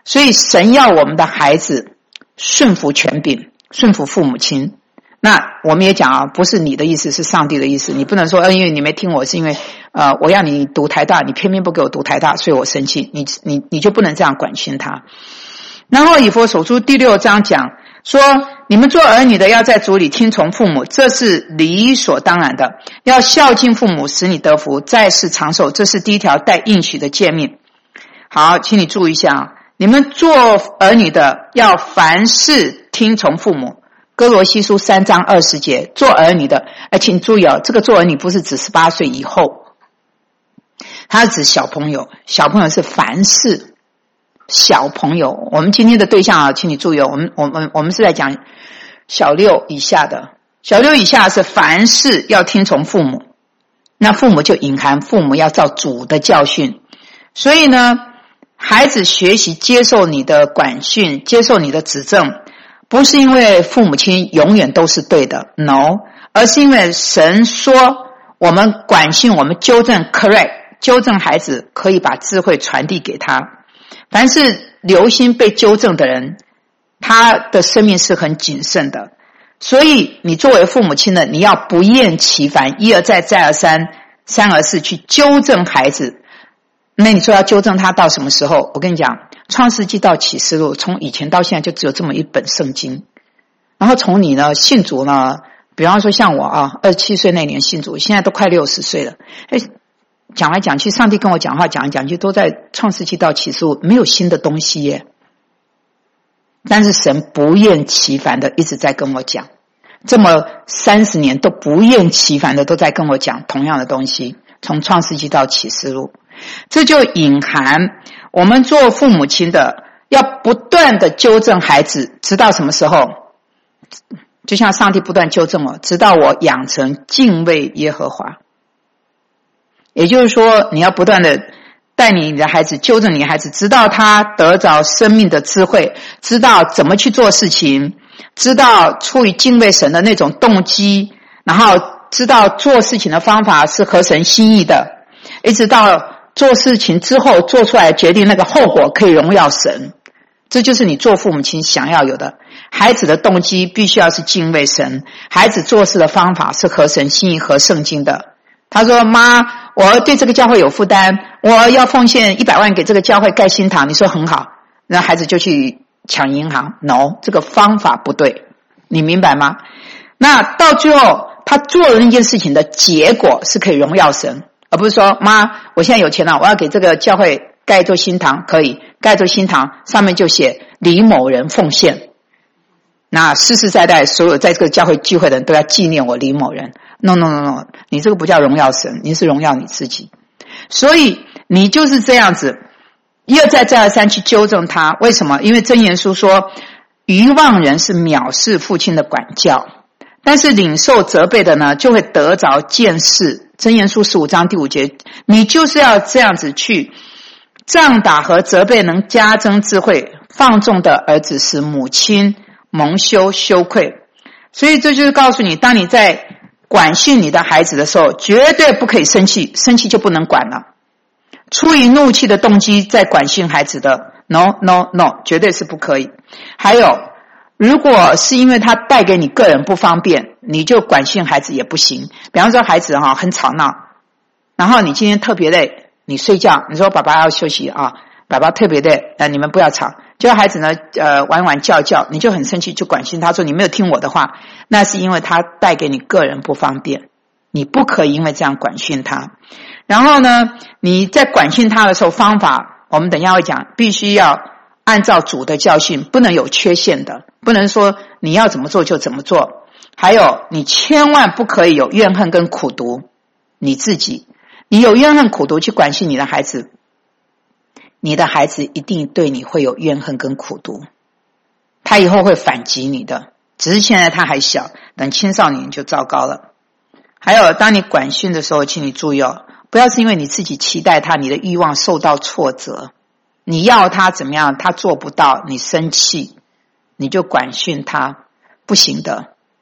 所以神要我们的孩子顺服权柄，顺服父母亲。那我们也讲啊，不是你的意思，是上帝的意思。你不能说，呃，因为你没听我，是因为呃，我要你读台大，你偏偏不给我读台大，所以我生气。你你你就不能这样管训他。然后以弗所书第六章讲说，你们做儿女的要在主里听从父母，这是理所当然的。要孝敬父母，使你得福，在世长寿，这是第一条带应许的诫命。好，请你注意一下啊，你们做儿女的要凡事听从父母。哥罗西书三章二十节，做儿女的，哎，请注意哦，这个做儿女不是指十八岁以后，它是指小朋友，小朋友是凡事小朋友。我们今天的对象啊，请你注意哦，我们我们我们是在讲小六以下的，小六以下是凡事要听从父母，那父母就隐含父母要照主的教训。所以呢，孩子学习接受你的管训，接受你的指正，不是因为父母亲永远都是对的 ，no， 而是因为神说我们管训，我们纠正 correct， 纠正孩子可以把智慧传递给他。凡是留心被纠正的人，他的生命是很谨慎的。所以你作为父母亲的，你要不厌其烦，一而再再而三，三而四去纠正孩子。那你说要纠正他到什么时候？我跟你讲，创世纪到启示录，从以前到现在就只有这么一本圣经。然后从你呢信主呢，比方说像我啊，二十七岁那年信主，现在都快六十岁了。哎，讲来讲去，上帝跟我讲话讲来讲去，都在创世纪到启示录，没有新的东西耶。但是神不厌其烦的一直在跟我讲，这么三十年都不厌其烦的都在跟我讲同样的东西，从创世纪到启示录。这就隐含我们做父母亲的要不断的纠正孩子，直到什么时候？就像上帝不断纠正我，直到我养成敬畏耶和华。也就是说，你要不断的带你的孩子，纠正你的孩子，直到他得着生命的智慧，知道怎么去做事情，知道出于敬畏神的那种动机，然后知道做事情的方法是合神心意的，一直到做事情之后做出来决定那个后果可以荣耀神。这就是你做父母亲想要有的。孩子的动机必须要是敬畏神，孩子做事的方法是合神心意和圣经的。他说，妈，我对这个教会有负担，我要奉献一百万给这个教会盖新堂。你说很好，那孩子就去抢银行。 no， 这个方法不对，你明白吗？那到最后他做的那件事情的结果是可以荣耀神，而不是说，妈，我现在有钱了，我要给这个教会盖一座新堂。可以盖一座新堂，上面就写李某人奉献，那世世代代所有在这个教会聚会的人都要纪念我李某人。 no no no no， 你这个不叫荣耀神，你是荣耀你自己。所以你就是这样子一而再再而三去纠正他。为什么？因为箴言书说，愚妄人是藐视父亲的管教，但是领受责备的呢，就会得着见识。箴言书十五章第五节，你就是要这样子去杖打和责备，能加增智慧。放纵的儿子使母亲蒙羞羞愧。所以这就是告诉你，当你在管训你的孩子的时候，绝对不可以生气，生气就不能管了。出于怒气的动机在管训孩子的 no no no， 绝对是不可以。还有，如果是因为他带给你个人不方便，你就管训孩子也不行。比方说孩子哈很吵闹，然后你今天特别累，你睡觉，你说爸爸要休息啊，爸爸特别累，呃你们不要吵。就孩子呢呃玩玩叫叫，你就很生气，就管训他说你没有听我的话，那是因为他带给你个人不方便，你不可以因为这样管训他。然后呢，你在管训他的时候，方法我们等一下会讲，必须要按照主的教训，不能有缺陷的，不能说你要怎么做就怎么做。还有，你千万不可以有怨恨跟苦毒你自己。你有怨恨苦毒去管训你的孩子，你的孩子一定对你会有怨恨跟苦毒，他以后会反击你的，只是现在他还小，等青少年就糟糕了。还有，当你管训的时候，请你注意哦，不要是因为你自己期待他，你的欲望受到挫折，你要他怎么样，他做不到，你生气，你就管训他，不行的。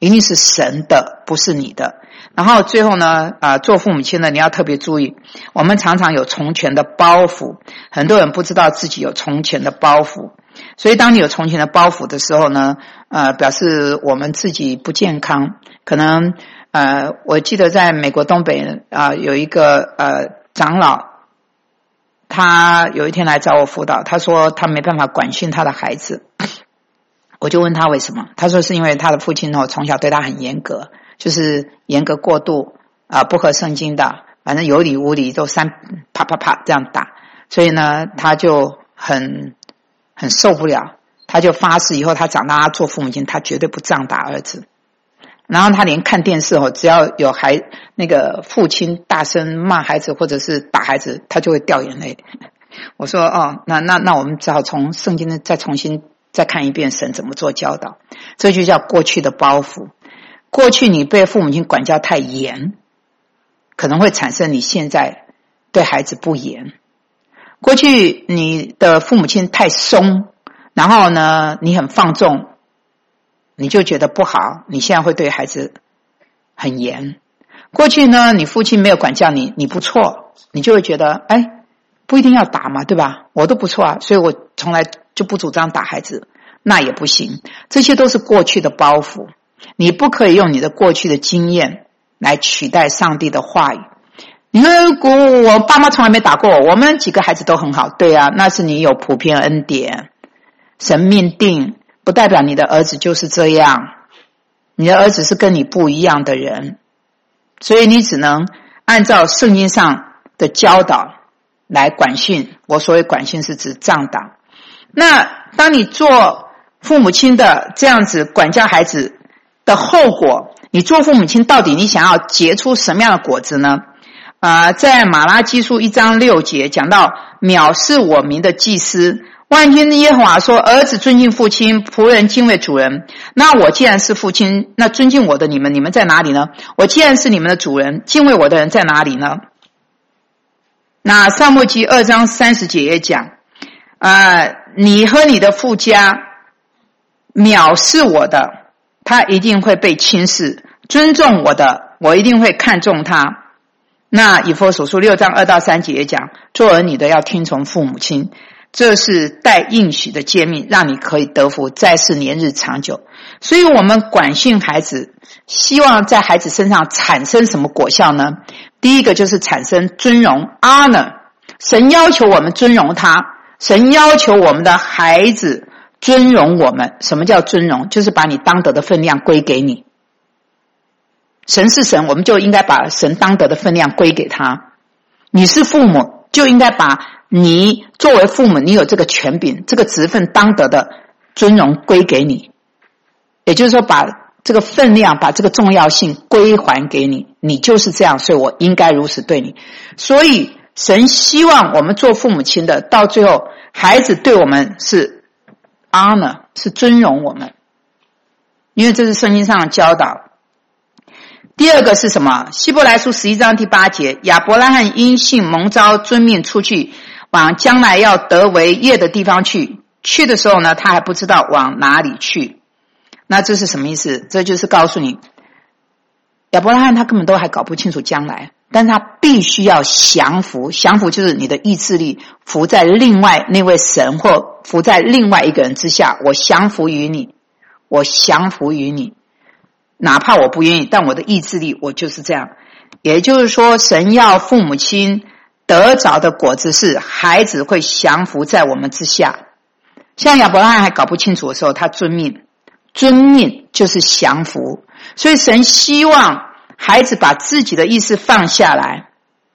一定是神的，不是你的。然后最后呢，啊、呃，做父母亲的你要特别注意，我们常常有从前的包袱，很多人不知道自己有从前的包袱，所以当你有从前的包袱的时候呢，呃，表示我们自己不健康。可能呃，我记得在美国东北啊、呃，有一个呃长老，他有一天来找我辅导，他说他没办法管训他的孩子。我就问他为什么，他说是因为他的父亲哦从小对他很严格，就是严格过度啊、呃，不合圣经的，反正有理无理都三啪啪啪这样打，所以呢他就很很受不了，他就发誓以后他长大他做父母亲他绝对不这样打儿子。然后他连看电视哦，只要有孩那个父亲大声骂孩子或者是打孩子，他就会掉眼泪。我说哦，那那那我们只好从圣经再重新再看一遍神怎么做教导。这就叫过去的包袱。过去你被父母亲管教太严，可能会产生你现在对孩子不严。过去你的父母亲太松，然后呢你很放纵，你就觉得不好，你现在会对孩子很严。过去呢你父亲没有管教你，你不错，你就会觉得哎，不一定要打嘛，对吧？我都不错啊，所以我从来就不主张打孩子，那也不行。这些都是过去的包袱，你不可以用你的过去的经验来取代上帝的话语。你说我爸妈从来没打过我，我们几个孩子都很好，对啊，那是你有普遍恩典，神命定，不代表你的儿子就是这样，你的儿子是跟你不一样的人，所以你只能按照圣经上的教导来管训。我所谓管训是指杖打。那当你做父母亲的这样子管教孩子的后果，你做父母亲到底你想要结出什么样的果子呢？啊、呃，在马拉基书一章六节讲到藐视我名的祭司，万军的耶和华说，儿子尊敬父亲，仆人敬畏主人。那我既然是父亲，那尊敬我的你们，你们在哪里呢？我既然是你们的主人，敬畏我的人在哪里呢？那撒母耳记二章三十节也讲，呃，你和你的父家藐视我的，他一定会被轻视；尊重我的，我一定会看重他。那以弗所书六章二到三节也讲，做儿女的要听从父母亲，这是带应许的诫命，让你可以得福，在世年日长久。所以我们管训孩子，希望在孩子身上产生什么果效呢？第一个就是产生尊荣 honor， 神要求我们尊荣他，神要求我们的孩子尊荣我们。什么叫尊荣？就是把你当得的分量归给你。神是神，我们就应该把神当得的分量归给他。你是父母，就应该把你作为父母，你有这个权柄，这个职分当得的尊荣归给你。也就是说，把这个分量，把这个重要性归还给你，你就是这样，所以我应该如此对你。所以神希望我们做父母亲的，到最后孩子对我们是 honor， 是尊荣我们，因为这是圣经上的教导。第二个是什么？希伯来书十一章第八节，亚伯拉罕因信蒙召遵命出去，往将来要得为业的地方去。去的时候呢，他还不知道往哪里去。那这是什么意思？这就是告诉你，亚伯拉罕他根本都还搞不清楚将来，但是他必须要降服。降服就是你的意志力服在另外那位神或服在另外一个人之下。我降服于你，我降服于你，哪怕我不愿意，但我的意志力我就是这样。也就是说，神要父母亲得着的果子是孩子会降服在我们之下。像亚伯拉罕还搞不清楚的时候，他遵命，遵命就是降服。所以神希望孩子把自己的意识放下来，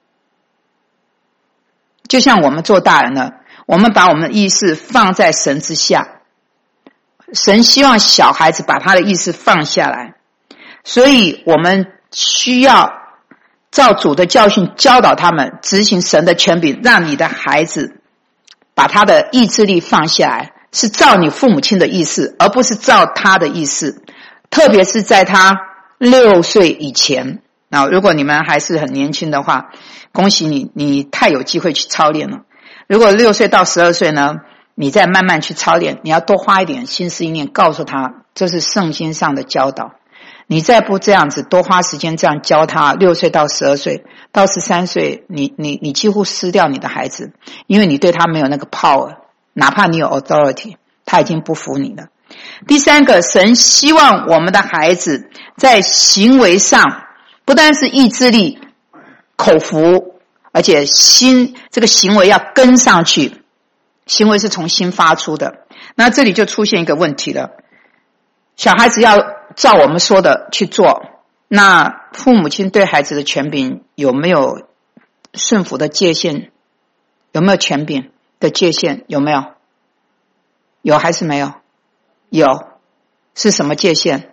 就像我们做大人了，我们把我们的意识放在神之下。神希望小孩子把他的意识放下来，所以我们需要照主的教训教导他们，执行神的权柄，让你的孩子把他的意志力放下来，是照你父母亲的意思，而不是照他的意思。特别是在他六岁以前，那如果你们还是很年轻的话，恭喜你，你太有机会去操练了。如果六岁到十二岁呢，你再慢慢去操练，你要多花一点心思意念告诉他，这是圣经上的教导。 你再不这样子，多花时间这样教他，六岁到十二岁，到十三岁，你你你几乎失掉你的孩子，因为你对他没有那个 power， 哪怕你有 authority， 他已经不服你了。第三个，神希望我们的孩子在行为上，不单是意志力、口服，而且心这个行为要跟上去，行为是从心发出的。那这里就出现一个问题了，小孩子要照我们说的去做，那父母亲对孩子的权柄有没有顺服的界限？有没有权柄的界限？有没有？有还是没有？有。是什么界限？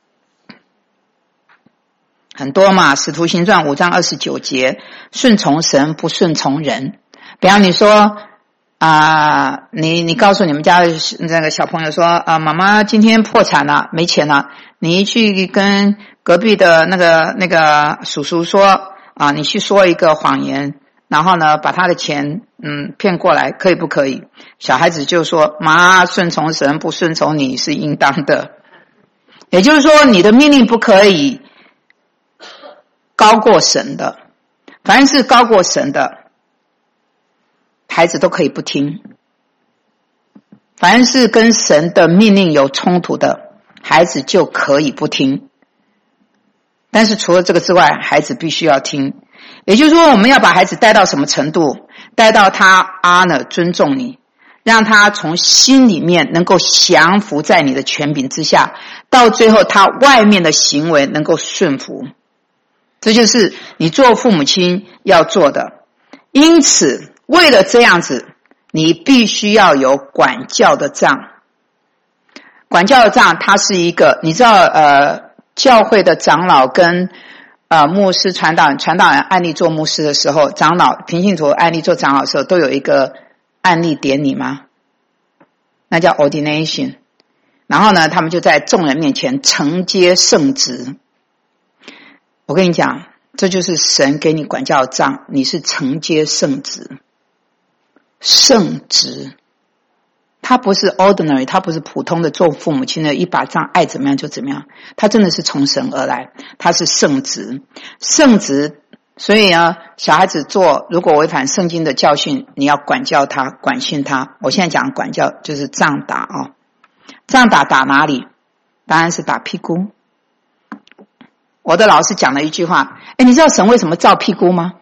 很多嘛，使徒行传五章二十九节，顺从神不顺从人。比方你说啊、呃，你你告诉你们家那个小朋友说啊、呃，妈妈今天破产了，没钱了，你去跟隔壁的那个那个叔叔说啊、呃，你去说一个谎言，然后呢把他的钱嗯骗过来，可以不可以？小孩子就说妈，顺从神不顺从你是应当的。也就是说你的命令不可以高过神的，凡是高过神的孩子都可以不听，凡是跟神的命令有冲突的孩子就可以不听。但是除了这个之外，孩子必须要听。也就是说我们要把孩子带到什么程度？带到他 honor 尊重你，让他从心里面能够降服在你的权柄之下，到最后他外面的行为能够顺服。这就是你做父母亲要做的。因此为了这样子，你必须要有管教的杖。管教的杖它是一个，你知道呃，教会的长老跟呃牧师传道人传道人按立做牧师的时候，长老平信徒按立做长老的时候都有一个按立典礼吗？那叫 ordination。 然后呢他们就在众人面前承接圣职。我跟你讲，这就是神给你管教的杖，你是承接圣职。圣职他不是 ordinary， 他不是普通的做父母亲的一把杖爱怎么样就怎么样，他真的是从神而来，他是圣职。圣职，所以呢小孩子做如果违反圣经的教训，你要管教他，管训他。我现在讲管教就是杖打啊、哦，杖打打哪里？当然是打屁股。我的老师讲了一句话，诶，你知道神为什么造屁股吗？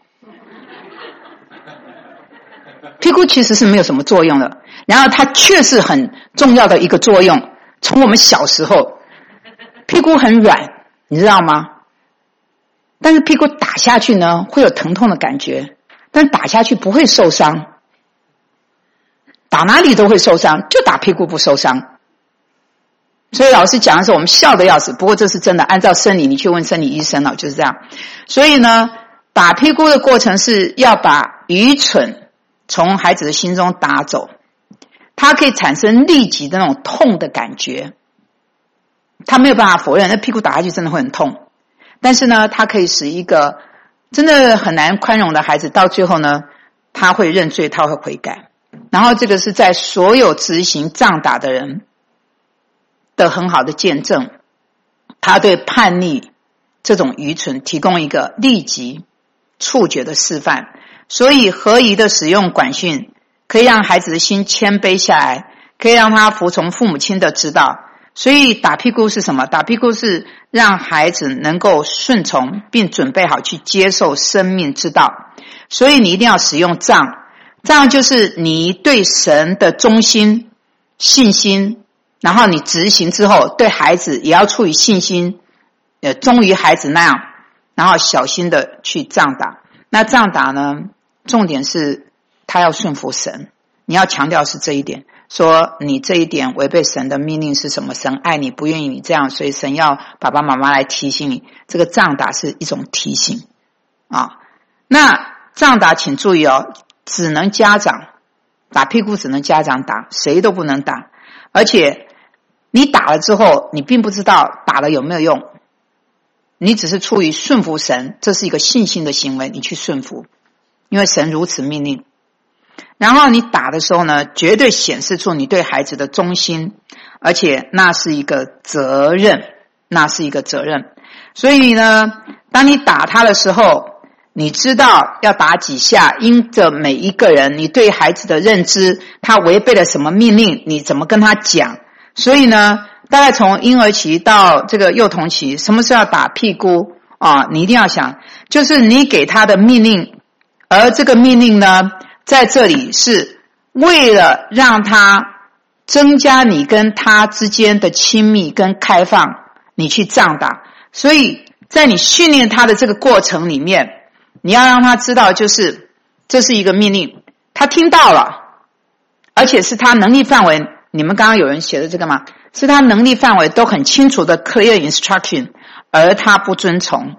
屁股其实是没有什么作用的，然后它却是很重要的一个作用。从我们小时候，屁股很软，你知道吗？但是屁股打下去呢，会有疼痛的感觉，但打下去不会受伤。打哪里都会受伤，就打屁股不受伤。所以老师讲的时候我们笑得要死，不过这是真的，按照生理你去问生理医生了，就是这样。所以呢打屁股的过程是要把愚蠢从孩子的心中打走，它可以产生立即的那种痛的感觉，他没有办法否认那屁股打下去真的会很痛，但是呢他可以使一个真的很难宽容的孩子到最后呢他会认罪，他会悔改。然后这个是在所有执行杖打的人的很好的见证，他对叛逆这种愚蠢提供一个立即触觉的示范。所以合宜的使用管训可以让孩子的心谦卑下来，可以让他服从父母亲的指导。所以打屁股是什么？打屁股是让孩子能够顺从并准备好去接受生命之道。所以你一定要使用杖，杖就是你对神的忠心信心，然后你执行之后对孩子也要出于信心，呃，忠于孩子那样，然后小心的去杖打。那杖打呢重点是他要顺服神，你要强调是这一点，说你这一点违背神的命令是什么？神爱你，不愿意你这样，所以神要爸爸妈妈来提醒你。这个杖打是一种提醒啊。那杖打请注意哦，只能家长打屁股，只能家长打，谁都不能打。而且你打了之后你并不知道打了有没有用，你只是出于顺服神，这是一个信心的行为，你去顺服，因为神如此命令。然后你打的时候呢，绝对显示出你对孩子的忠心，而且那是一个责任， 那是一个责任。所以呢，当你打他的时候，你知道要打几下，因着每一个人你对孩子的认知，他违背了什么命令，你怎么跟他讲。所以呢，大概从婴儿期到这个幼童期，什么时候要打屁股啊？你一定要想，就是你给他的命令，而这个命令呢，在这里是为了让他增加你跟他之间的亲密跟开放，你去这样打。所以在你训练他的这个过程里面，你要让他知道，就是这是一个命令，他听到了，而且是他能力范围，你们刚刚有人写的这个吗？是他能力范围都很清楚的 clear instruction， 而他不遵从。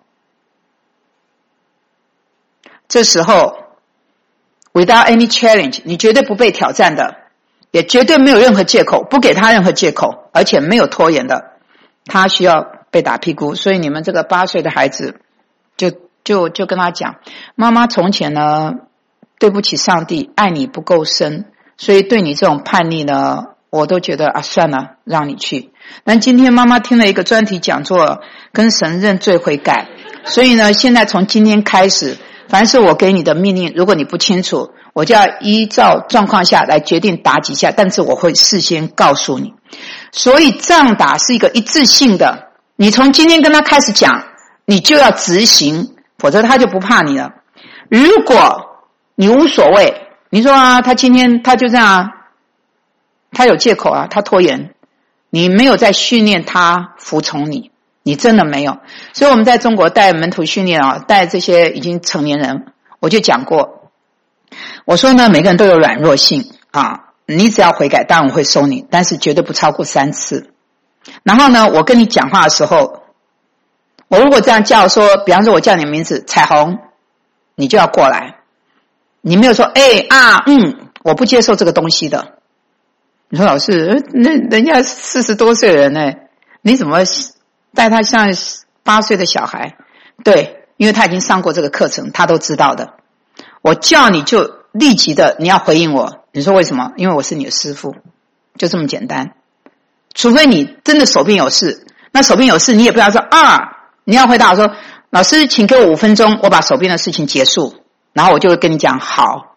这时候 without any challenge， 你绝对不被挑战的，也绝对没有任何借口，不给他任何借口，而且没有拖延的，他需要被打屁股。所以你们这个八岁的孩子就就就跟他讲，妈妈从前呢对不起上帝，爱你不够深，所以对你这种叛逆呢，我都觉得啊算了，让你去。但今天妈妈听了一个专题讲座，跟神认罪悔改，所以呢现在从今天开始，凡是我给你的命令，如果你不清楚，我就要依照状况下来决定打几下，但是我会事先告诉你。所以这样打是一个一致性的，你从今天跟他开始讲，你就要执行，否则他就不怕你了。如果你无所谓，你说啊，他今天他就这样啊，他有借口啊，他拖延，你没有在训练他服从你，你真的没有。所以我们在中国带门徒训练啊，带这些已经成年人，我就讲过，我说呢，每个人都有软弱性啊，你只要悔改，当然我会收你，但是绝对不超过三次。然后呢，我跟你讲话的时候，我如果这样叫说，比方说我叫你名字彩虹，你就要过来。你没有说哎啊嗯，我不接受这个东西的。你说老师，那人家四十多岁的人呢，你怎么带他像八岁的小孩？对，因为他已经上过这个课程，他都知道的。我叫你就立即的你要回应我，你说为什么？因为我是你的师父，就这么简单。除非你真的手边有事，那手边有事你也不要说啊，你要回答我说老师请给我五分钟，我把手边的事情结束，然后我就会跟你讲好。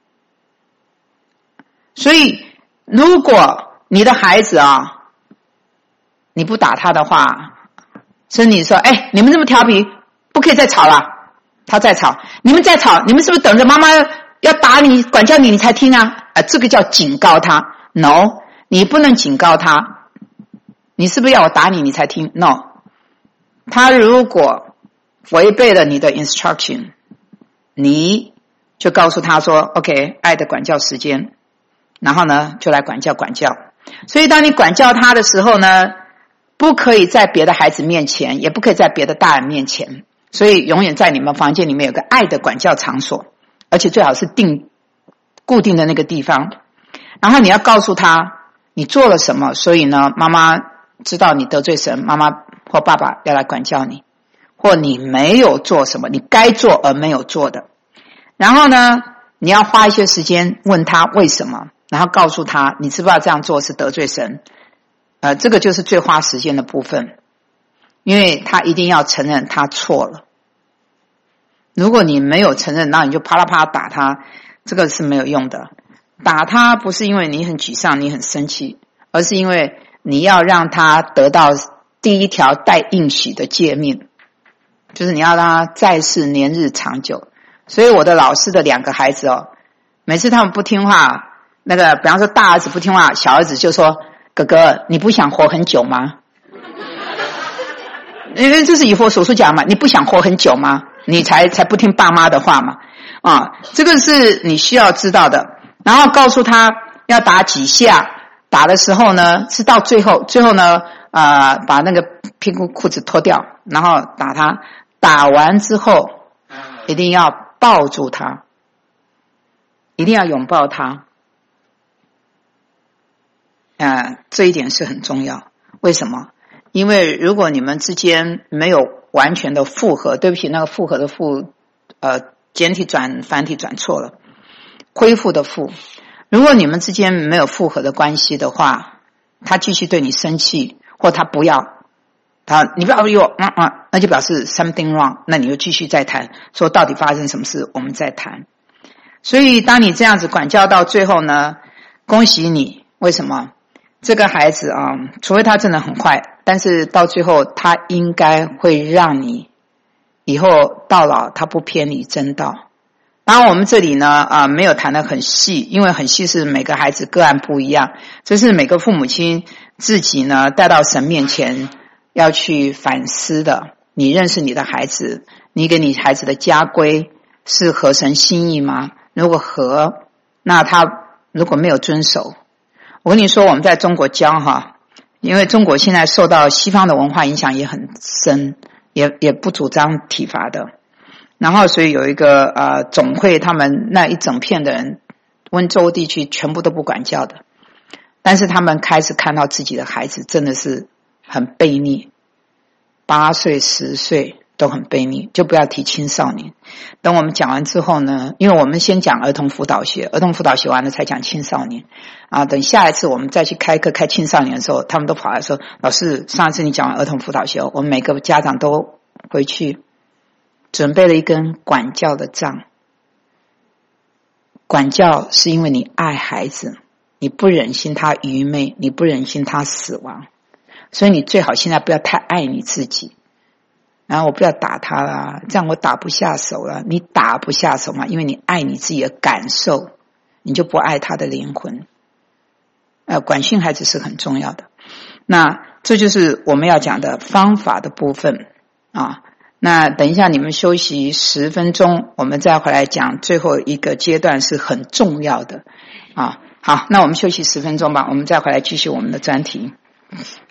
所以如果你的孩子啊，你不打他的话，所以你说哎，你们这么调皮，不可以再吵了，他再吵，你们再吵，你们是不是等着妈妈要打你管教你你才听啊？啊，这个叫警告他。 No， 你不能警告他，你是不是要我打你你才听？ No， 他如果违背了你的 instruction， 你就告诉他说 OK， 爱的管教时间，然后呢就来管教管教。所以当你管教他的时候呢，不可以在别的孩子面前，也不可以在别的大人面前，所以永远在你们房间里面有个爱的管教场所，而且最好是定固定的那个地方。然后你要告诉他你做了什么，所以呢妈妈知道你得罪神，妈妈或爸爸要来管教你，或你没有做什么你该做而没有做的。然后呢你要花一些时间问他为什么，然后告诉他你知不知道这样做是得罪神。呃，这个就是最花时间的部分，因为他一定要承认他错了。如果你没有承认，那你就啪啦啪打他，这个是没有用的。打他不是因为你很沮丧你很生气，而是因为你要让他得到第一条带应许的诫命，就是你要让他在世年日长久。所以我的老师的两个孩子哦，每次他们不听话，那个比方说大儿子不听话，小儿子就说哥哥你不想活很久吗？因为这是以佛所说讲嘛，你不想活很久吗？你才才不听爸妈的话嘛。啊，这个是你需要知道的。然后告诉他要打几下，打的时候呢是到最后，最后呢呃把那个屁股裤子脱掉，然后打他。打完之后一定要抱住他，一定要拥抱他。呃这一点是很重要。为什么？因为如果你们之间没有完全的复合，对不起，那个复合的复呃简体转繁体转错了，恢复的复，如果你们之间没有复合的关系的话，他继续对你生气，或他不要啊，你不要有啊啊，那就表示 something wrong， 那你就继续再谈，说到底发生什么事，我们再谈。所以当你这样子管教到最后呢，恭喜你，为什么？这个孩子啊，除非他真的很坏，但是到最后他应该会让你以后到老他不偏离真道。当然我们这里呢啊没有谈得很细，因为很细是每个孩子个案不一样，这是每个父母亲自己呢带到神面前要去反思的。你认识你的孩子，你给你孩子的家规是合神心意吗？如果合，那他如果没有遵守，我跟你说我们在中国教哈，因为中国现在受到西方的文化影响也很深，也也不主张体罚的。然后所以有一个呃总会，他们那一整片的人，温州地区全部都不管教的，但是他们开始看到自己的孩子真的是很悖逆，八岁十岁都很悖逆，就不要提青少年。等我们讲完之后呢，因为我们先讲儿童辅导学，儿童辅导学完了才讲青少年啊。等下一次我们再去开课开青少年的时候，他们都跑来说，老师上一次你讲完儿童辅导学，我们每个家长都回去准备了一根管教的杖。管教是因为你爱孩子，你不忍心他愚昧，你不忍心他死亡，所以你最好现在不要太爱你自己。然后我不要打他啦，这样我打不下手了。你打不下手嘛，因为你爱你自己的感受，你就不爱他的灵魂。呃，管训孩子是很重要的。那这就是我们要讲的方法的部分啊。那等一下你们休息十分钟，我们再回来讲最后一个阶段是很重要的啊。好，那我们休息十分钟吧，我们再回来继续我们的专题。